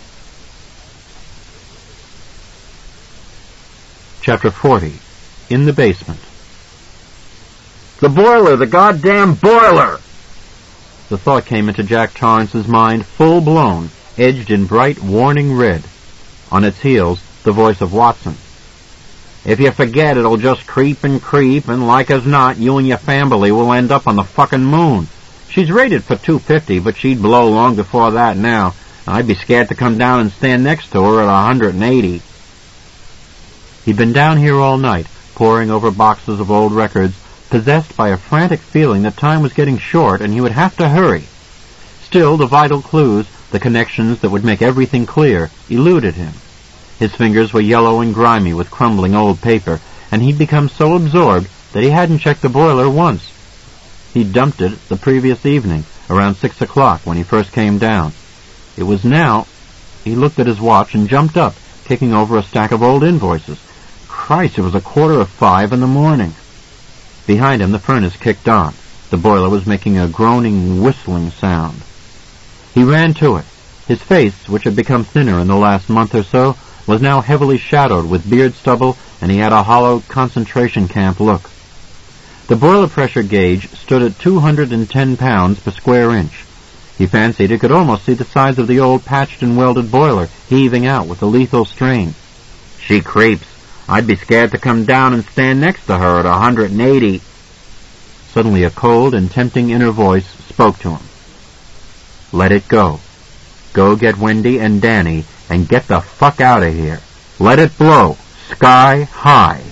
Chapter 40. In the Basement. "The boiler! The goddamn boiler!" The thought came into Jack Torrance's mind full-blown, edged in bright, warning red. On its heels, the voice of Watson. "If you forget, it'll just creep, and like as not, you and your family will end up on the fucking moon. She's rated for 250, but she'd blow long before that now. I'd be scared to come down and stand next to her at 180. He'd been down here all night, poring over boxes of old records, possessed by a frantic feeling that time was getting short and he would have to hurry. Still, the vital clues, the connections that would make everything clear, eluded him. His fingers were yellow and grimy with crumbling old paper, and he'd become so absorbed that he hadn't checked the boiler once. He'd dumped it the previous evening, around 6 o'clock when he first came down. It was now. He looked at his watch and jumped up, kicking over a stack of old invoices. Christ, it was 4:45 in the morning. Behind him, the furnace kicked on. The boiler was making a groaning, whistling sound. He ran to it. His face, which had become thinner in the last month or so, was now heavily shadowed with beard stubble, and he had a hollow concentration camp look. The boiler pressure gauge stood at 210 pounds per square inch. He fancied he could almost see the sides of the old patched and welded boiler heaving out with the lethal strain. She creeps. I'd be scared to come down and stand next to her at 180. Suddenly a cold and tempting inner voice spoke to him. Let it go. Go get Wendy and Danny and get the fuck out of here. Let it blow, sky high.